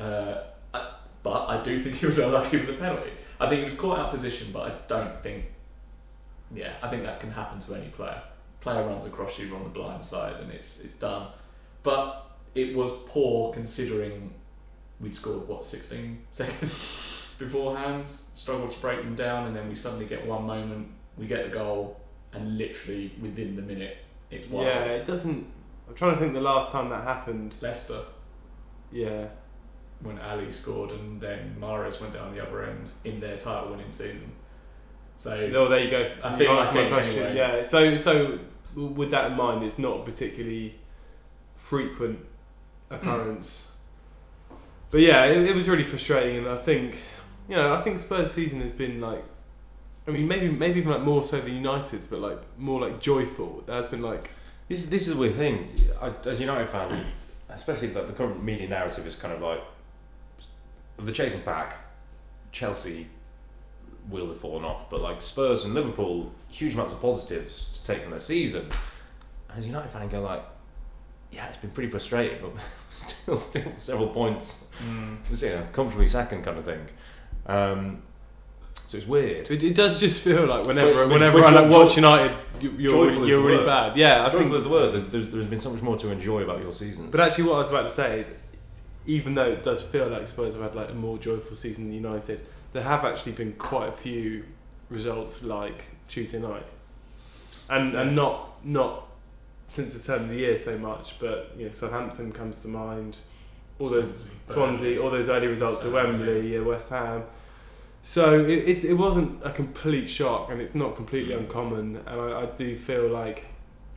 I do think he was unlucky with the penalty. I think he was caught out of position, but I don't think. Yeah, I think that can happen to any player. Player runs across you on the blind side and it's done. But it was poor considering we'd scored 16 seconds beforehand, struggled to break them down, and then we suddenly get one moment, we get the goal, and literally within the minute it's wild. Yeah, it doesn't. I'm trying to think the last time that happened. Leicester. Yeah. When Ali scored and then Mahrez went down the other end in their title winning season. So there you go. I think that's my question. Anyway. Yeah. So with that in mind, it's not a particularly frequent occurrence. But yeah, it was really frustrating, and I think Spurs' season has been maybe even more so than United's, but more joyful. There has been this is the weird thing. As a United fan, especially the current media narrative is kind of the chasing pack. Chelsea wheels have fallen off, but Spurs and Liverpool, huge amounts of positives to take from their season. And as a United fan, you go yeah, it's been pretty frustrating, but still several points. Comfortably second kind of thing. So it's weird. It does just feel like whenever I watch United, you're really bad. Yeah, I think joyful is the word. There's been so much more to enjoy about your season. But actually, what I was about to say is, even though it does feel like Spurs have had a more joyful season than United, there have actually been quite a few results like Tuesday night, and not since the turn of the year so much, but Southampton comes to mind, all those Swansea, all those early results at Wembley, West Ham. So it wasn't a complete shock, and it's not completely uncommon, and I do feel like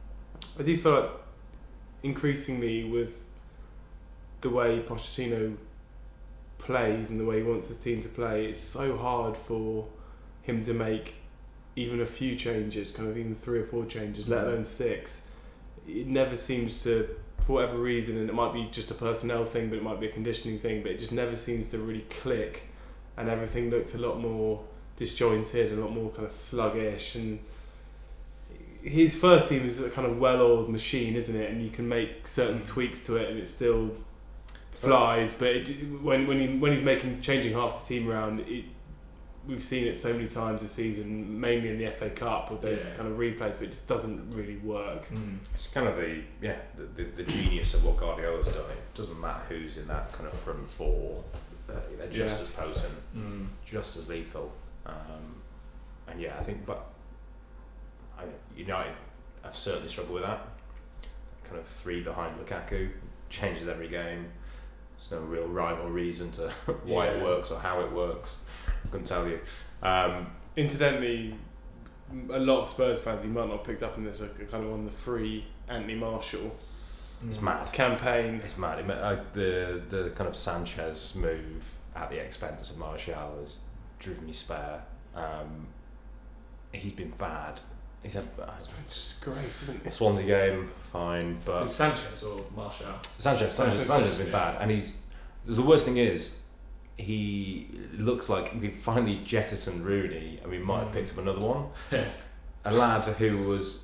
increasingly with the way Pochettino plays and the way he wants his team to play, it's so hard for him to make even a few changes, kind of even 3 or 4 changes, let alone 6. It never seems to, for whatever reason, and it might be just a personnel thing, but it might be a conditioning thing, but it just never seems to really click, and everything looks a lot more disjointed, a lot more kind of sluggish, and his first team is a kind of well-oiled machine, isn't it? And you can make certain tweaks to it and it still flies, but when he's changing half the team around, we've seen it so many times this season, mainly in the FA Cup with those kind of replays, but it just doesn't really work. It's kind of the genius of what Guardiola's done. It doesn't matter who's in that kind of front 4, they're just as potent, just as lethal, and I think, but United have certainly struggled with that. kind of 3 behind Lukaku, changes every game. There's no real rhyme or reason to why it works or how it works. I couldn't tell you. Incidentally, a lot of Spurs fans, you might not have picked up on this, are kind of on the free Anthony Martial It's mad. campaign. It's mad. The kind of Sanchez move at the expense of Martial has driven me spare. He's been bad. He's had Disgrace, isn't it? Swansea game, fine, but Sanchez or Martial? Sanchez has been bad, and the worst thing is he looks like we finally jettisoned Rooney, and we might have picked up another one. A lad who was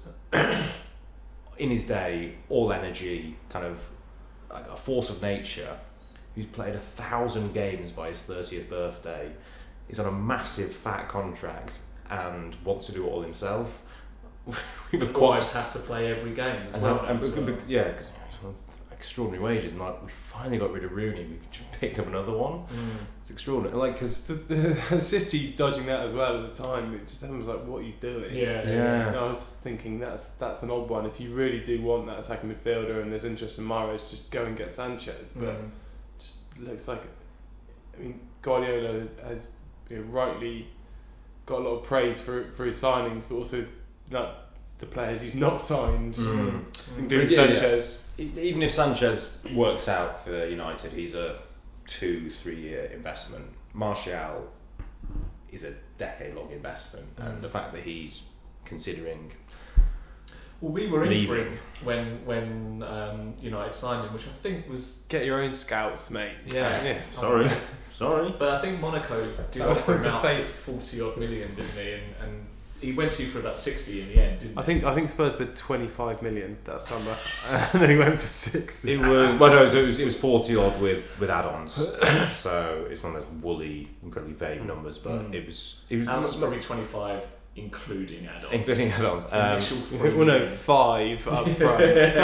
in his day all energy, kind of like a force of nature, who's played 1,000 games by his 30th birthday, is on a massive fat contract and wants to do it all himself. Almost has to play every game as well. Yeah, because extraordinary wages, and like we finally got rid of Rooney, we've just picked up another one. It's extraordinary, like because the City dodging that as well at the time. It just everyone was like, "What are you doing?" Yeah. And I was thinking that's an odd one. If you really do want that attacking midfielder and there's interest in Mahrez, just go and get Sanchez. But just looks like, I mean, Guardiola has rightly got a lot of praise for his signings, but also the players he's not signed, including Sanchez. Even if Sanchez works out for United, he's a 2-3 year investment. Martial is a decade-long investment, and the fact that he's considering. Well, we were in leaving for him when United signed him, which I think was. Get your own scouts, mate. Yeah. Sorry. But I think Monaco did offer him out 40 odd million, didn't he? And he went to for about 60 in the end, didn't he? I think Spurs bid 25 million that summer, and then he went for 60. It was 40 odd with add-ons, so it's one of those woolly, incredibly vague numbers, but it was Ours was probably 25 including add-ons. Including add-ons. Initial 3 well, no, million. 5 up front.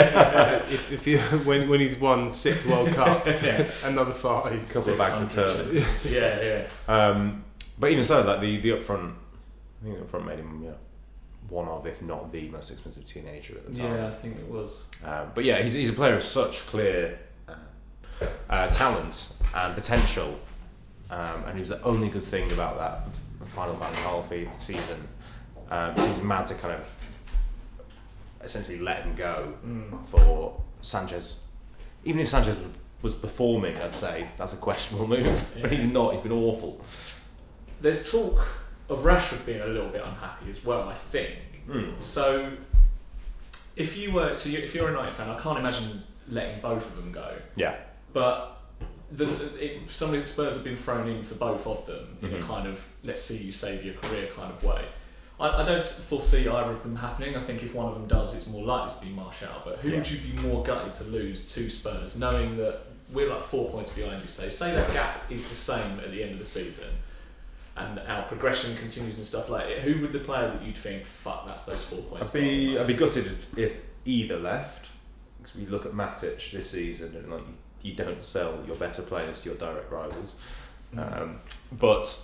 if you when he's won 6 World Cups, another 5. A couple of bags of turnips. Yeah. But even so, like the upfront, I think the upfront made him one of, if not the most expensive teenager at the time. Yeah, I think it was. But yeah, he's a player of such clear talent and potential, and he was the only good thing about that final Van Gaal season. It seems mad to kind of essentially let him go for Sanchez. Even if Sanchez was performing, I'd say that's a questionable move. But he's not. He's been awful. There's talk of Rashford being a little bit unhappy as well, I think. So if you're a United fan, I can't imagine letting both of them go. Yeah. But some of the Spurs have been thrown in for both of them in a kind of let's see you save your career kind of way. I don't foresee either of them happening. I think if one of them does, it's more likely to be Martial. But who would you be more gutted to lose to Spurs, knowing that we're like 4 points behind you? Say that gap is the same at the end of the season, and our progression continues and stuff like it. Who would the player that you'd think, fuck, that's those 4 points? I'd be gutted if either left. Because we look at Matic this season, and like you don't sell your better players to your direct rivals. But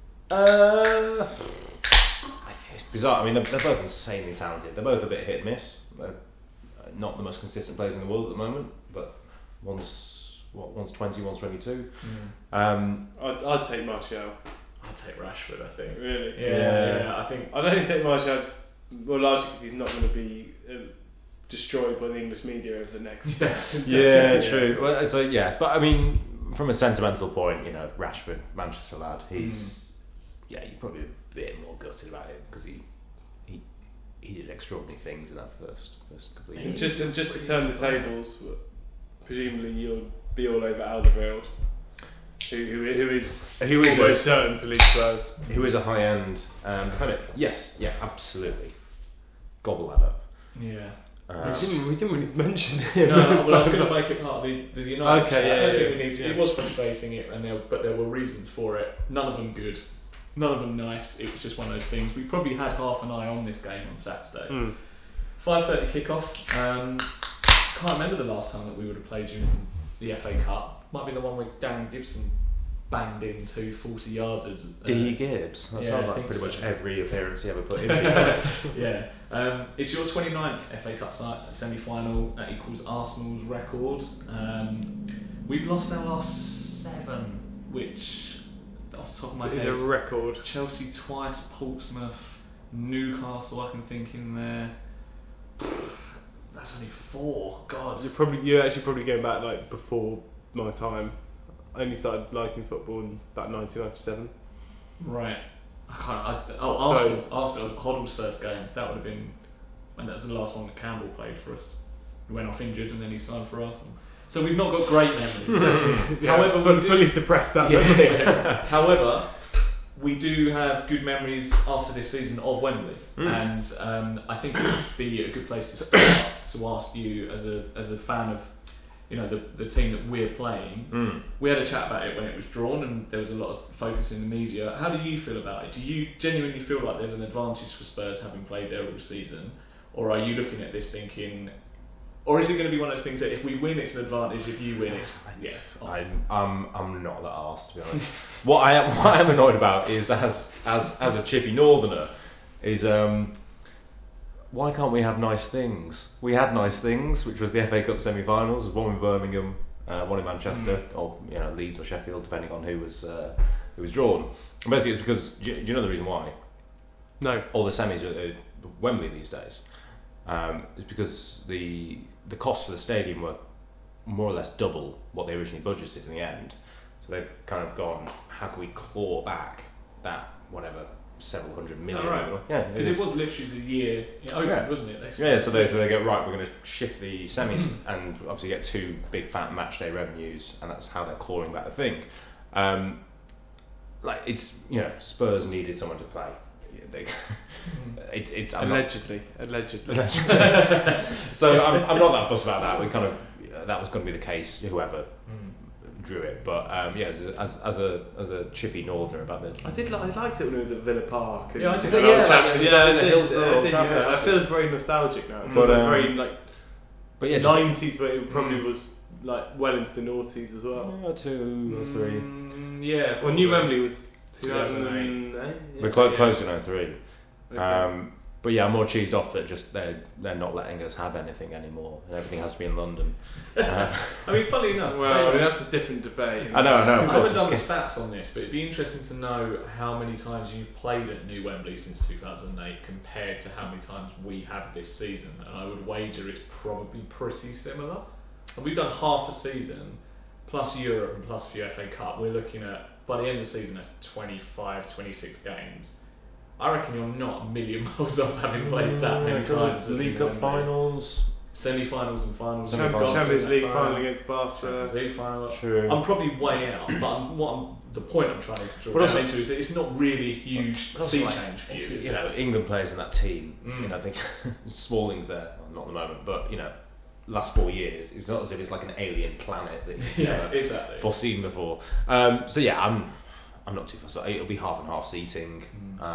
it's bizarre. I mean, they're both insanely talented. They're both a bit hit and miss. They're not the most consistent players in the world at the moment, but one's 20, one's 22. I'd take Martial. I'd take Rashford, I think. Really? Yeah, I think. I'd only take Martial, well, largely because he's not going to be destroyed by the English media over the next. Yeah, true. Well, so yeah, but I mean, from a sentimental point, Rashford, Manchester lad, he's you're probably a bit more gutted about it because he did extraordinary things in that first couple of years. Just to turn the tables, presumably you'll be all over Alderweireld, who is almost certain to leave Spurs. Who is a high-end defender? Yes, yeah, absolutely. Gobble that up. Yeah. We didn't really mention him. No, well, I was going to make it part of the United. Okay, I don't think we need to. It was frustrating, but there were reasons for it. None of them good, none of them nice. It was just one of those things. We probably had half an eye on this game on Saturday. 5:30 kickoff. Can't remember the last time that we would have played you in the FA Cup. Might be the one with Darren Gibson banged in 2 40-yarders. D. Gibbs. That yeah, sounds I like think pretty so. much every appearance he ever put in. Yeah. It's your 29th FA Cup semi-final. That equals Arsenal's record. We've lost our last 7, which, off the top of my head, It's a record. Chelsea twice, Portsmouth, Newcastle I can think in there. That's only 4. God. You're actually probably going back like before my time. I only started liking football in about 1997. Right. So- Arsenal, Hoddle's first game. That would have been, and that was the last one that Campbell played for us. He went off injured and then he signed for Arsenal. So we've not got great memories. Yeah, However, we do, fully suppressed that. yeah. However, we do have good memories after this season of Wembley, and I think it would be a good place to start to ask you as a fan of, you know, the team that we're playing. We had a chat about it when it was drawn, and there was a lot of focus in the media. How do you feel about it? Do you genuinely feel like there's an advantage for Spurs having played there all season, or are you looking at this thinking, or is it going to be one of those things that if we win, it's an advantage; if you win, it's I'm not that arsed, to be honest. What I am annoyed about is as a chippy northerner is why can't we have nice things? We had nice things, which was the FA Cup semi-finals, one in Birmingham, one in Manchester, or Leeds or Sheffield, depending on who was drawn. And basically, it's because do you know the reason why? No. All the semis are at Wembley these days. It's because the costs of the stadium were more or less double what they originally budgeted in the end. So they've kind of gone, how can we claw back that whatever several hundred million? Right. Yeah, because it was literally the year it opened, wasn't it? So they go, right, we're going to shift the semis and obviously get 2 big fat match day revenues, and that's how they're clawing back the thing. It's Spurs needed someone to play. It's Allegedly. So I'm not that fussed about that. We kind of that was going to be the case, whoever drew it. But as a chippy northerner about the. I liked it when it was at Villa Park. Yeah, I did. Hillsborough. I feel it's very nostalgic now. It feels But, very But yeah, 90s, but it probably was like well into the noughties as well. 2 or 3. Yeah. Well, New Wembley was 2008. 2008. We closed in 03. Okay. But yeah, I'm more cheesed off that just they're not letting us have anything anymore, and everything has to be in London. I mean, funnily enough, Well, that's a different debate. I know. Of I haven't course. done the stats on this, but it'd be interesting to know how many times you've played at New Wembley since 2008 compared to how many times we have this season, and I would wager it's probably pretty similar. And we've done half a season, plus Europe and plus a few FA Cup. We're looking at, by the end of the season, that's 25, 26 games. I reckon you're not a million miles off having played that many times. League Cup finals, semi-finals and finals. Champions League final against Barca. Champions League final. True. I'm probably way out, but the point I'm trying to draw down into is that it's not really a huge sea change for you. Is it? England players in that team. I think Smalling's there, well, not at the moment, but last 4 years, it's not as if it's like an alien planet that you've never exactly. foreseen before. So yeah, I'm not too fussed. It'll be half and half seating.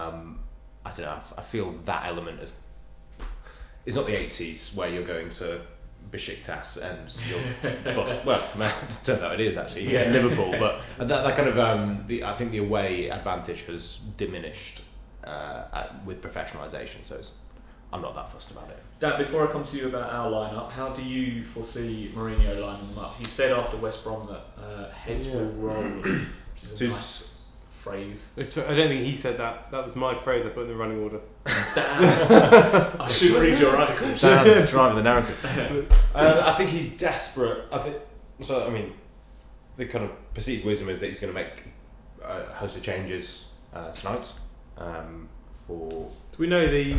I don't know. I feel that element is. It's not the 80s where you're going to Besiktas and you'll bust. Well, it turns out it is actually Liverpool, but that kind of I think the away advantage has diminished with professionalisation. So I'm not that fussed about it. Dan, before I come to you about our lineup, how do you foresee Mourinho lining them up? He said after West Brom that heads will roll, which is a nice phrase. I don't think he said that. That was my phrase I put in the running order. Dan, I should read your article. Dan driving the narrative. I think he's desperate. I mean, the kind of perceived wisdom is that he's going to make a host of changes tonight. For do we know the?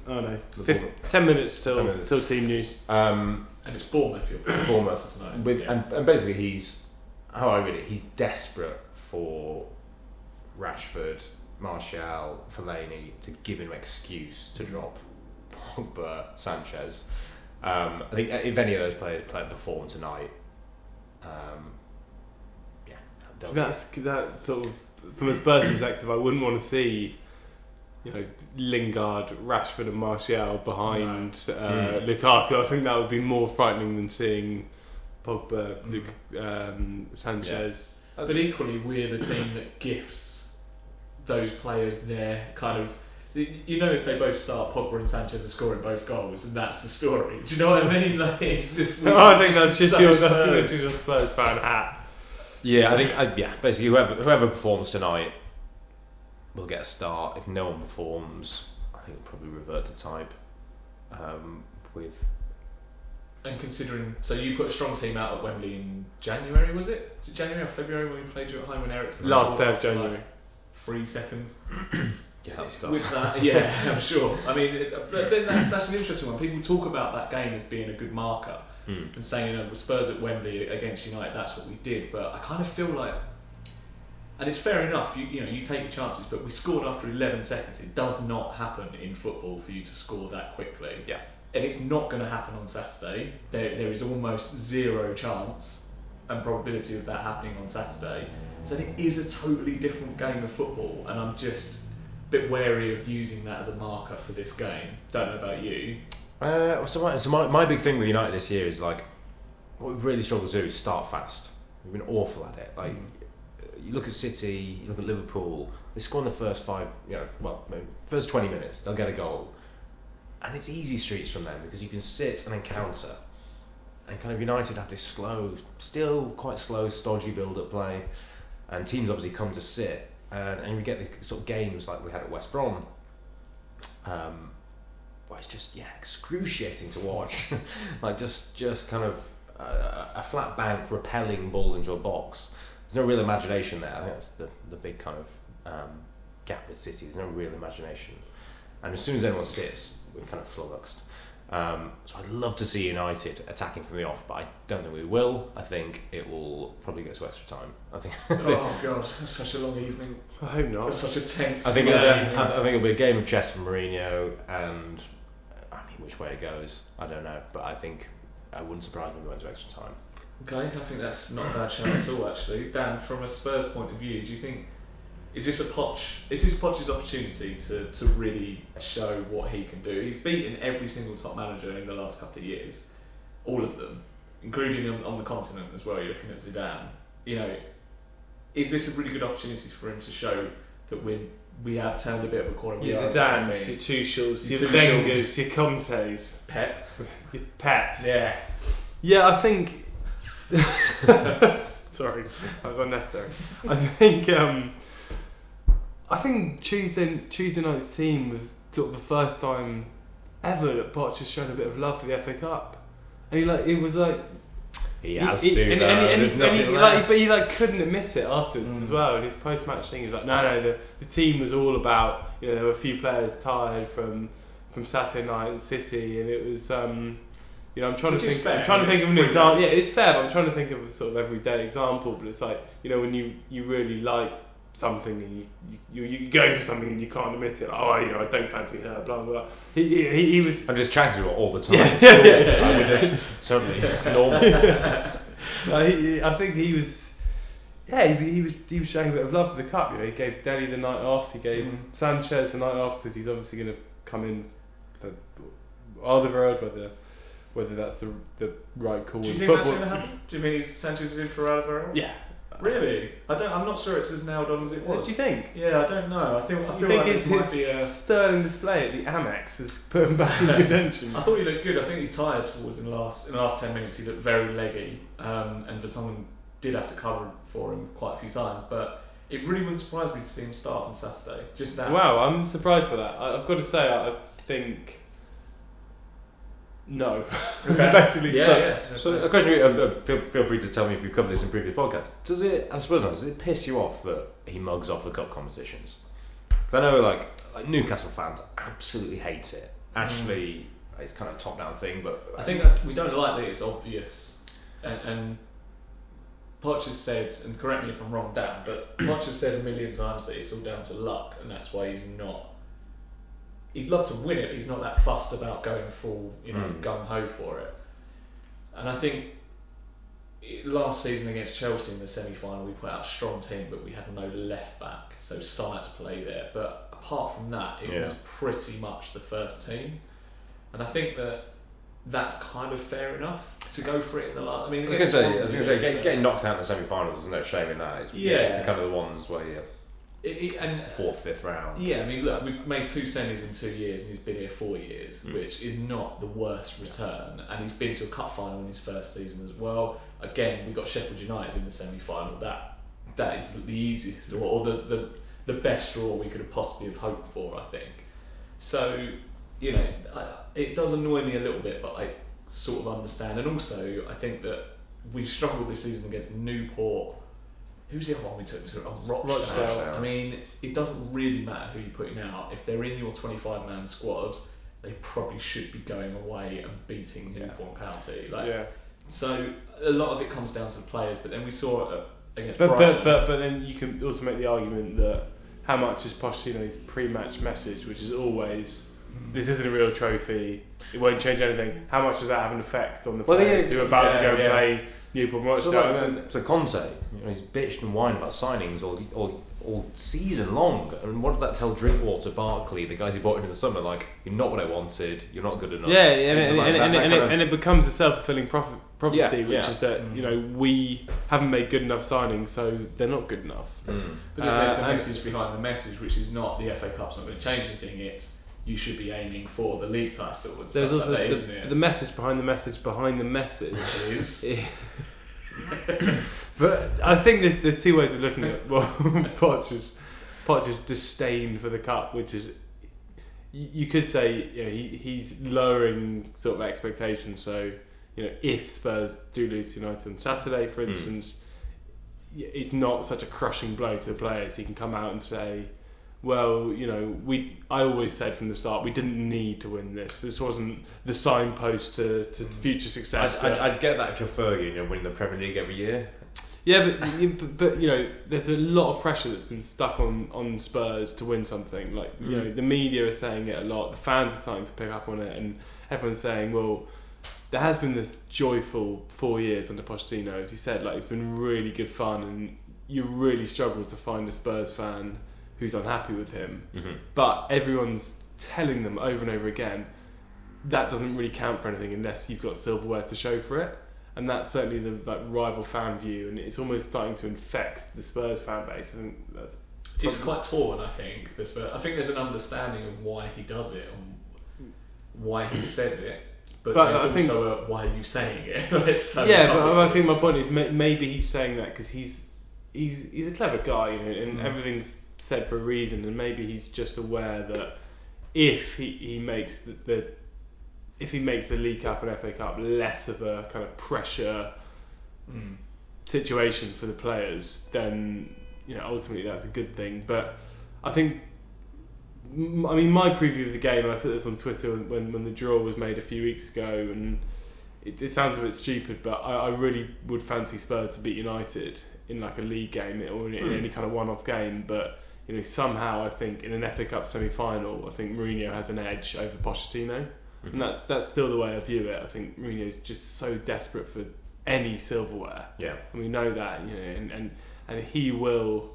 10 minutes till team news. And it's Bournemouth. Bournemouth tonight. And basically he's desperate for Rashford, Martial, Fellaini to give him an excuse to drop Pogba, Sanchez. I think if any of those players perform tonight, so that's that sort of from a Spurs perspective. I wouldn't want to see Lingard, Rashford, and Martial behind Lukaku. I think that would be more frightening than seeing Pogba, Sanchez, But equally, we're the team that gifts those players their kind of. You know, if they both start, Pogba and Sanchez are scoring both goals, and that's the story. Do you know what I mean? Like, it's just. I think that's just your Spurs fan hat. Yeah, I think basically whoever performs tonight will get a start. If no one performs, I think it'll probably revert to type. With And considering, so you put a strong team out at Wembley in January, was it? Was it January or February when we played you at home when Eriksen Last scored day of after, January. like, 3 seconds. yeah, that was tough. With that, yeah, I'm sure. I mean, but then that's an interesting one. People talk about that game as being a good marker and saying, with Spurs at Wembley against United, that's what we did. But I kind of feel like, and it's fair enough, you take your chances, but we scored after 11 seconds. It does not happen in football for you to score that quickly. Yeah. And it's not going to happen on Saturday. There is almost zero chance and probability of that happening on Saturday. So it is a totally different game of football, and I'm just a bit wary of using that as a marker for this game. Don't know about you. So my big thing with United this year is like, what we've really struggled to do is start fast. We've been awful at it. Like, you look at City, you look at Liverpool. They score in the first first 20 minutes, they'll get a goal, and it's easy streets from them because you can sit and then counter. And kind of United have this still quite slow, stodgy build-up play, and teams obviously come to sit, and we get these sort of games like we had at West Brom, where it's just excruciating to watch, like just kind of a flat bank repelling balls into a box. There's no real imagination there. I think that's the big kind of gap with City. There's no real imagination, and as soon as anyone sits, we're kind of flummoxed. So I'd love to see United attacking from the off, but I don't think we will. I think it will probably go to extra time. I think. Oh God, that's such a long evening. I hope not. That's such a tense. I think it'll be a game of chess for Mourinho, and I mean, which way it goes, I don't know. But I think I wouldn't surprise me if we went to extra time. Okay, I think that's not a bad shout at all, actually. Dan, from a Spurs point of view, do you think is this Poch's opportunity to really show what he can do? He's beaten every single top manager in the last couple of years, all of them, including on the continent as well. You're looking at Zidane. Is this a really good opportunity for him to show that we have turned a bit of a corner? Your Zidane's, your Tuchel's, your Wenger's, your Conte's, Pep, your Peps. Yeah. Yeah, I think. Sorry, that was unnecessary. I think Tuesday night's team was sort of the first time ever that Poch has shown a bit of love for the FA Cup, and he couldn't admit it afterwards as well. In his post-match thing, he was like, no, the team was all about, there were a few players tired from Saturday night in City, and it was. I'm trying to think of an example. Yeah, it's fair, but I'm trying to think of a sort of everyday example. But it's like, when you really like something and you go for something and you can't admit it. Like, I don't fancy her. Blah blah. He was. I'm just chatting to her all the time. Yeah. We're just totally normal. I think he was. Yeah, he was showing a bit of love for the cup. He gave Dele the night off. He gave Sanchez the night off because he's obviously going to come in for Alderweireld, whether that's the right call. Do you think that's going to happen? Do you think Sanchez is in for Alderweireld? Yeah. Really? I'm not sure it's as nailed on as it was. Do you think? Yeah, I don't know. I feel like his might be a sterling display at the Amex has put him back in contention. I thought he looked good. I think he tired towards in the last 10 minutes. He looked very leggy, and Vertonghen did have to cover for him quite a few times. But it really wouldn't surprise me to see him start on Saturday. Just that. Wow, I'm surprised by that. I've got to say, I think. No. Okay. Basically. Yeah. So a question, feel free to tell me if you've covered this in previous podcasts. Does it piss you off that he mugs off the cup competitions? Because I know like Newcastle fans absolutely hate it. Actually, it's kind of a top-down thing, but I think that we don't like that it's obvious. And Poch has said, and correct me if I'm wrong, Dan, but Poch has said a million times that it's all down to luck, and that's why he's not. He'd love to win it. He's not that fussed about going full, gung ho for it. And I think last season against Chelsea in the semi-final, we put out a strong team, but we had no left back, so Sarr to play there. But apart from that, it was pretty much the first team. And I think that's kind of fair enough. to go for it in the last. I mean, I was going to say, getting knocked out in the semi-finals, there's no shame in that. It's the kind of the ones where you fourth, fifth round. Yeah, I mean, look, we've made 2 semis in 2 years, and he's been here 4 years, which is not the worst return. And he's been to a cup final in his first season as well. Again, we got Sheffield United in the semi-final. That is the easiest or the best draw we could have possibly have hoped for, I think. So, you know, it does annoy me a little bit, but I sort of understand. And also, I think that we've struggled this season against Newport. Who's the other one we took to? Rochdale. I mean, it doesn't really matter who you're putting out. If they're in your 25-man squad, they probably should be going away and beating Newport County. So a lot of it comes down to the players. But then we saw it against Brighton. But then you can also make the argument that how much is Pochettino's pre-match message, which is always, this isn't a real trophy, it won't change anything. How much does that have an effect on the players who are about to go and play Newport Rochdale? So Conte, he's bitched and whined about signings all season long, and what does that tell Drinkwater, Barkley, the guys he bought in the summer? Like, you're not what I wanted, you're not good enough. And it becomes a self-fulfilling prophecy, which is that we haven't made good enough signings, so they're not good enough. But there's the message behind the message, which is not the FA Cup's not going to change anything. It's you should be aiming for the league title. And there's also like that, isn't it? The message behind the message behind the message is. But I think there's 2 ways of looking at Poch's disdain for the cup, which is, you could say he's lowering sort of expectations. So if Spurs do lose to United on Saturday, for instance, it's not such a crushing blow to the players. He can come out and say, well, I always said from the start we didn't need to win this. This wasn't the signpost to future success. I'd get that if you're Fergie and you're winning the Premier League every year. Yeah, but there's a lot of pressure that's been stuck on Spurs to win something. Like the media are saying it a lot. The fans are starting to pick up on it, and everyone's saying, well, there has been this joyful 4 years under Pochettino, as you said. Like, it's been really good fun, and you really struggle to find a Spurs fan who's unhappy with him. But everyone's telling them over and over again that doesn't really count for anything unless you've got silverware to show for it. And that's certainly the rival fan view, and it's almost starting to infect the Spurs fan base. I think it's quite torn. I think I think there's an understanding of why he does it and why he says it, but there's also why are you saying it? But I think my point is maybe he's saying that because he's a clever guy, and everything's said for a reason, and maybe he's just aware that if he makes if he makes the League Cup and FA Cup less of a kind of pressure situation for the players, then ultimately that's a good thing. But I think, my preview of the game, I put this on Twitter when the draw was made a few weeks ago, and it sounds a bit stupid, but I really would fancy Spurs to beat United in like a league game or in any kind of one-off game. But somehow I think in an FA Cup semi-final, I think Mourinho has an edge over Pochettino. And that's still the way I view it. I think Mourinho's just so desperate for any silverware. Yeah. And we know that, and he will,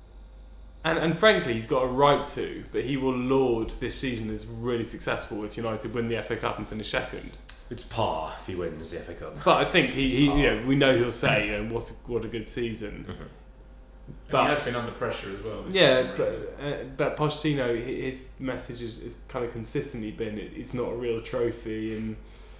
and frankly he's got a right to, but he will laud this season as really successful if United win the FA Cup and finish second. It's par if he wins the FA Cup. But I think he we know he'll say, what a good season. But he has been under pressure as well. But Pochettino, his message is kind of consistently been it's not a real trophy, and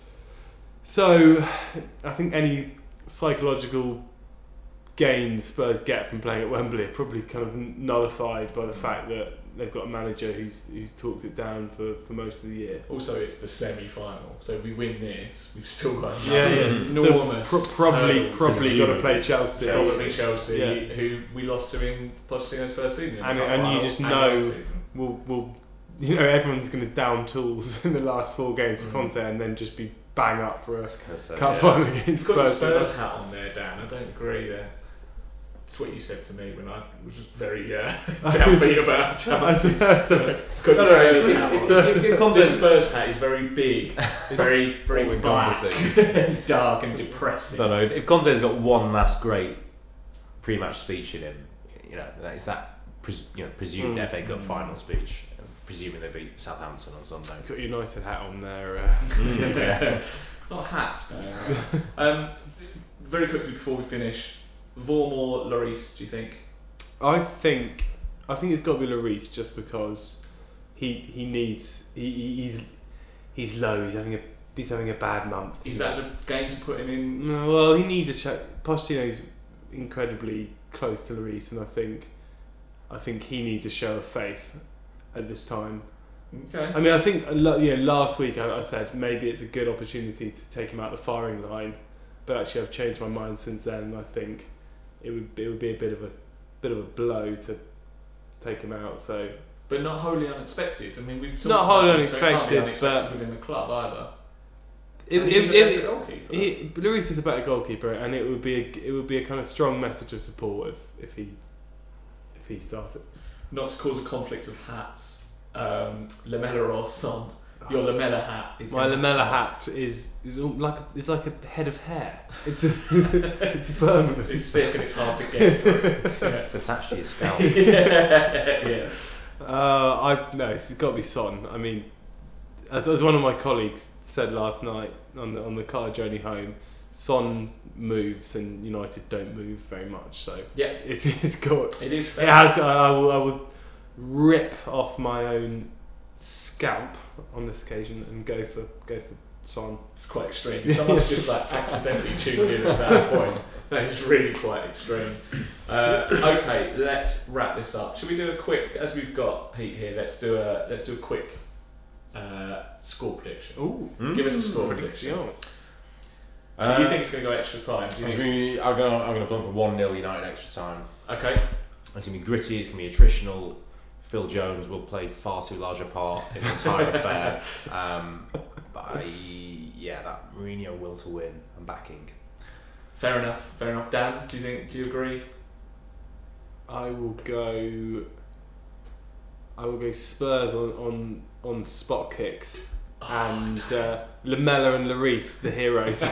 so I think any psychological gains Spurs get from playing at Wembley are probably kind of nullified by the fact that they've got a manager who's talked it down for most of the year. Also, it's the semi-final, so if we win this, we've still got enormous. So probably got to play Chelsea. Chelsea, who we lost to in Pochettino's first season. And you just know we'll everyone's going to down tools in the last 4 games for Conte, and then just be bang up for us. Cup final against Spurs. Got the Spurs hat on there, Dan. I don't agree there. That's what you said to me when I was just very downbeat about Chelsea. The Spurs hat is very big, very black, dark and depressing. No, if Conte's got one last great pre-match speech in him, it's that presumed FA Cup final speech, presuming they beat Southampton on Sunday. Got United hat on there. Not hats going on. Very quickly before we finish, Vorm or Lloris, do you think? I think it's got to be Lloris just because he needs he's low. He's having a bad month. Is that the game to put him in? No, well, he needs a show. Pochettino's incredibly close to Lloris, and I think he needs a show of faith at this time. Okay. I mean, I think last week I said maybe it's a good opportunity to take him out the firing line, but actually I've changed my mind since then. And I think it would be a bit of a blow to take him out. So, but not wholly unexpected. I mean, we've talked not about wholly this, so it can't be unexpected, unexpected but within the club either. If He's a better goalkeeper. Lloris is a better goalkeeper, and it would be a kind of strong message of support if he starts it. Not to cause a conflict of hats, Lamella or Son. Your Lamella hat is My Lamella hat is like a head of hair. It's permanent. It's thick and it's hard to get through. Yeah. It's attached to your scalp. Yeah. No, it's got to be Son. I mean, as one of my colleagues said last night on the car journey home, Son moves and United don't move very much. So yeah, it's got. It is fair. It has. I will rip off my own scalp on this occasion and go for Son. It's quite extreme. Someone's just like accidentally tuned in at that point. That is really quite extreme. Okay, let's wrap this up. Should we do a quick, as we've got Pete here? Let's do a quick score prediction. Ooh, Give us a score prediction. So you think it's going to go extra time? I'm going to blunt for 1-0 United extra time. Okay. It's going to be gritty. It's going to be attritional. Phil Jones will play far too large a part in the entire affair. But that Mourinho will to win. I'm backing. Fair enough. Dan, do you agree? I will go Spurs on spot kicks and Lamella and Lloris the heroes.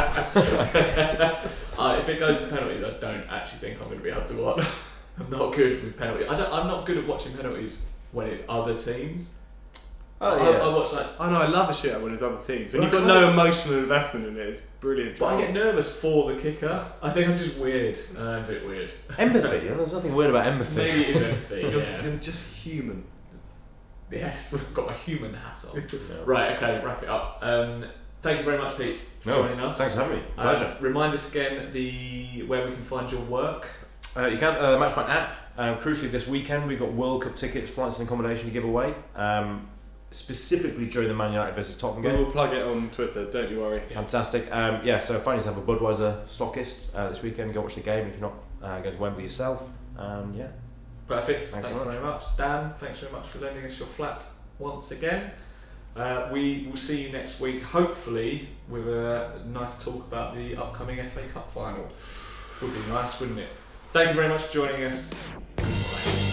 If it goes to penalties, I don't actually think I'm going to be able to watch. I'm not good with penalties. I'm not good at watching penalties when it's other teams. Oh yeah. I watch like. I know. I love a shootout when it's other teams. When Well, you've got no emotional investment in it, it's brilliant. But I get nervous for the kicker. I think I'm just weird. I'm a bit weird. Empathy. There's nothing weird about empathy. Maybe it is empathy. Yeah. You're just human. Yes, I've got my human hat on. Right. Okay. Wrap it up. Thank you very much, Pete, for joining us. Thanks for having me. Pleasure. Remind us again where we can find your work. You can the Matchpoint app. Crucially, this weekend we've got World Cup tickets, flights and accommodation to give away. Specifically during the Man United versus Tottenham game. We will plug it on Twitter. Don't you worry. Fantastic. So find yourself a Budweiser stockist this weekend. Go watch the game if you're not going to Wembley yourself. Perfect. Thanks Thank you very much. Dan, thanks very much for lending us your flat once again. We will see you next week, hopefully with a nice talk about the upcoming FA Cup final. Would be nice, wouldn't it? Thank you very much for joining us. Bye.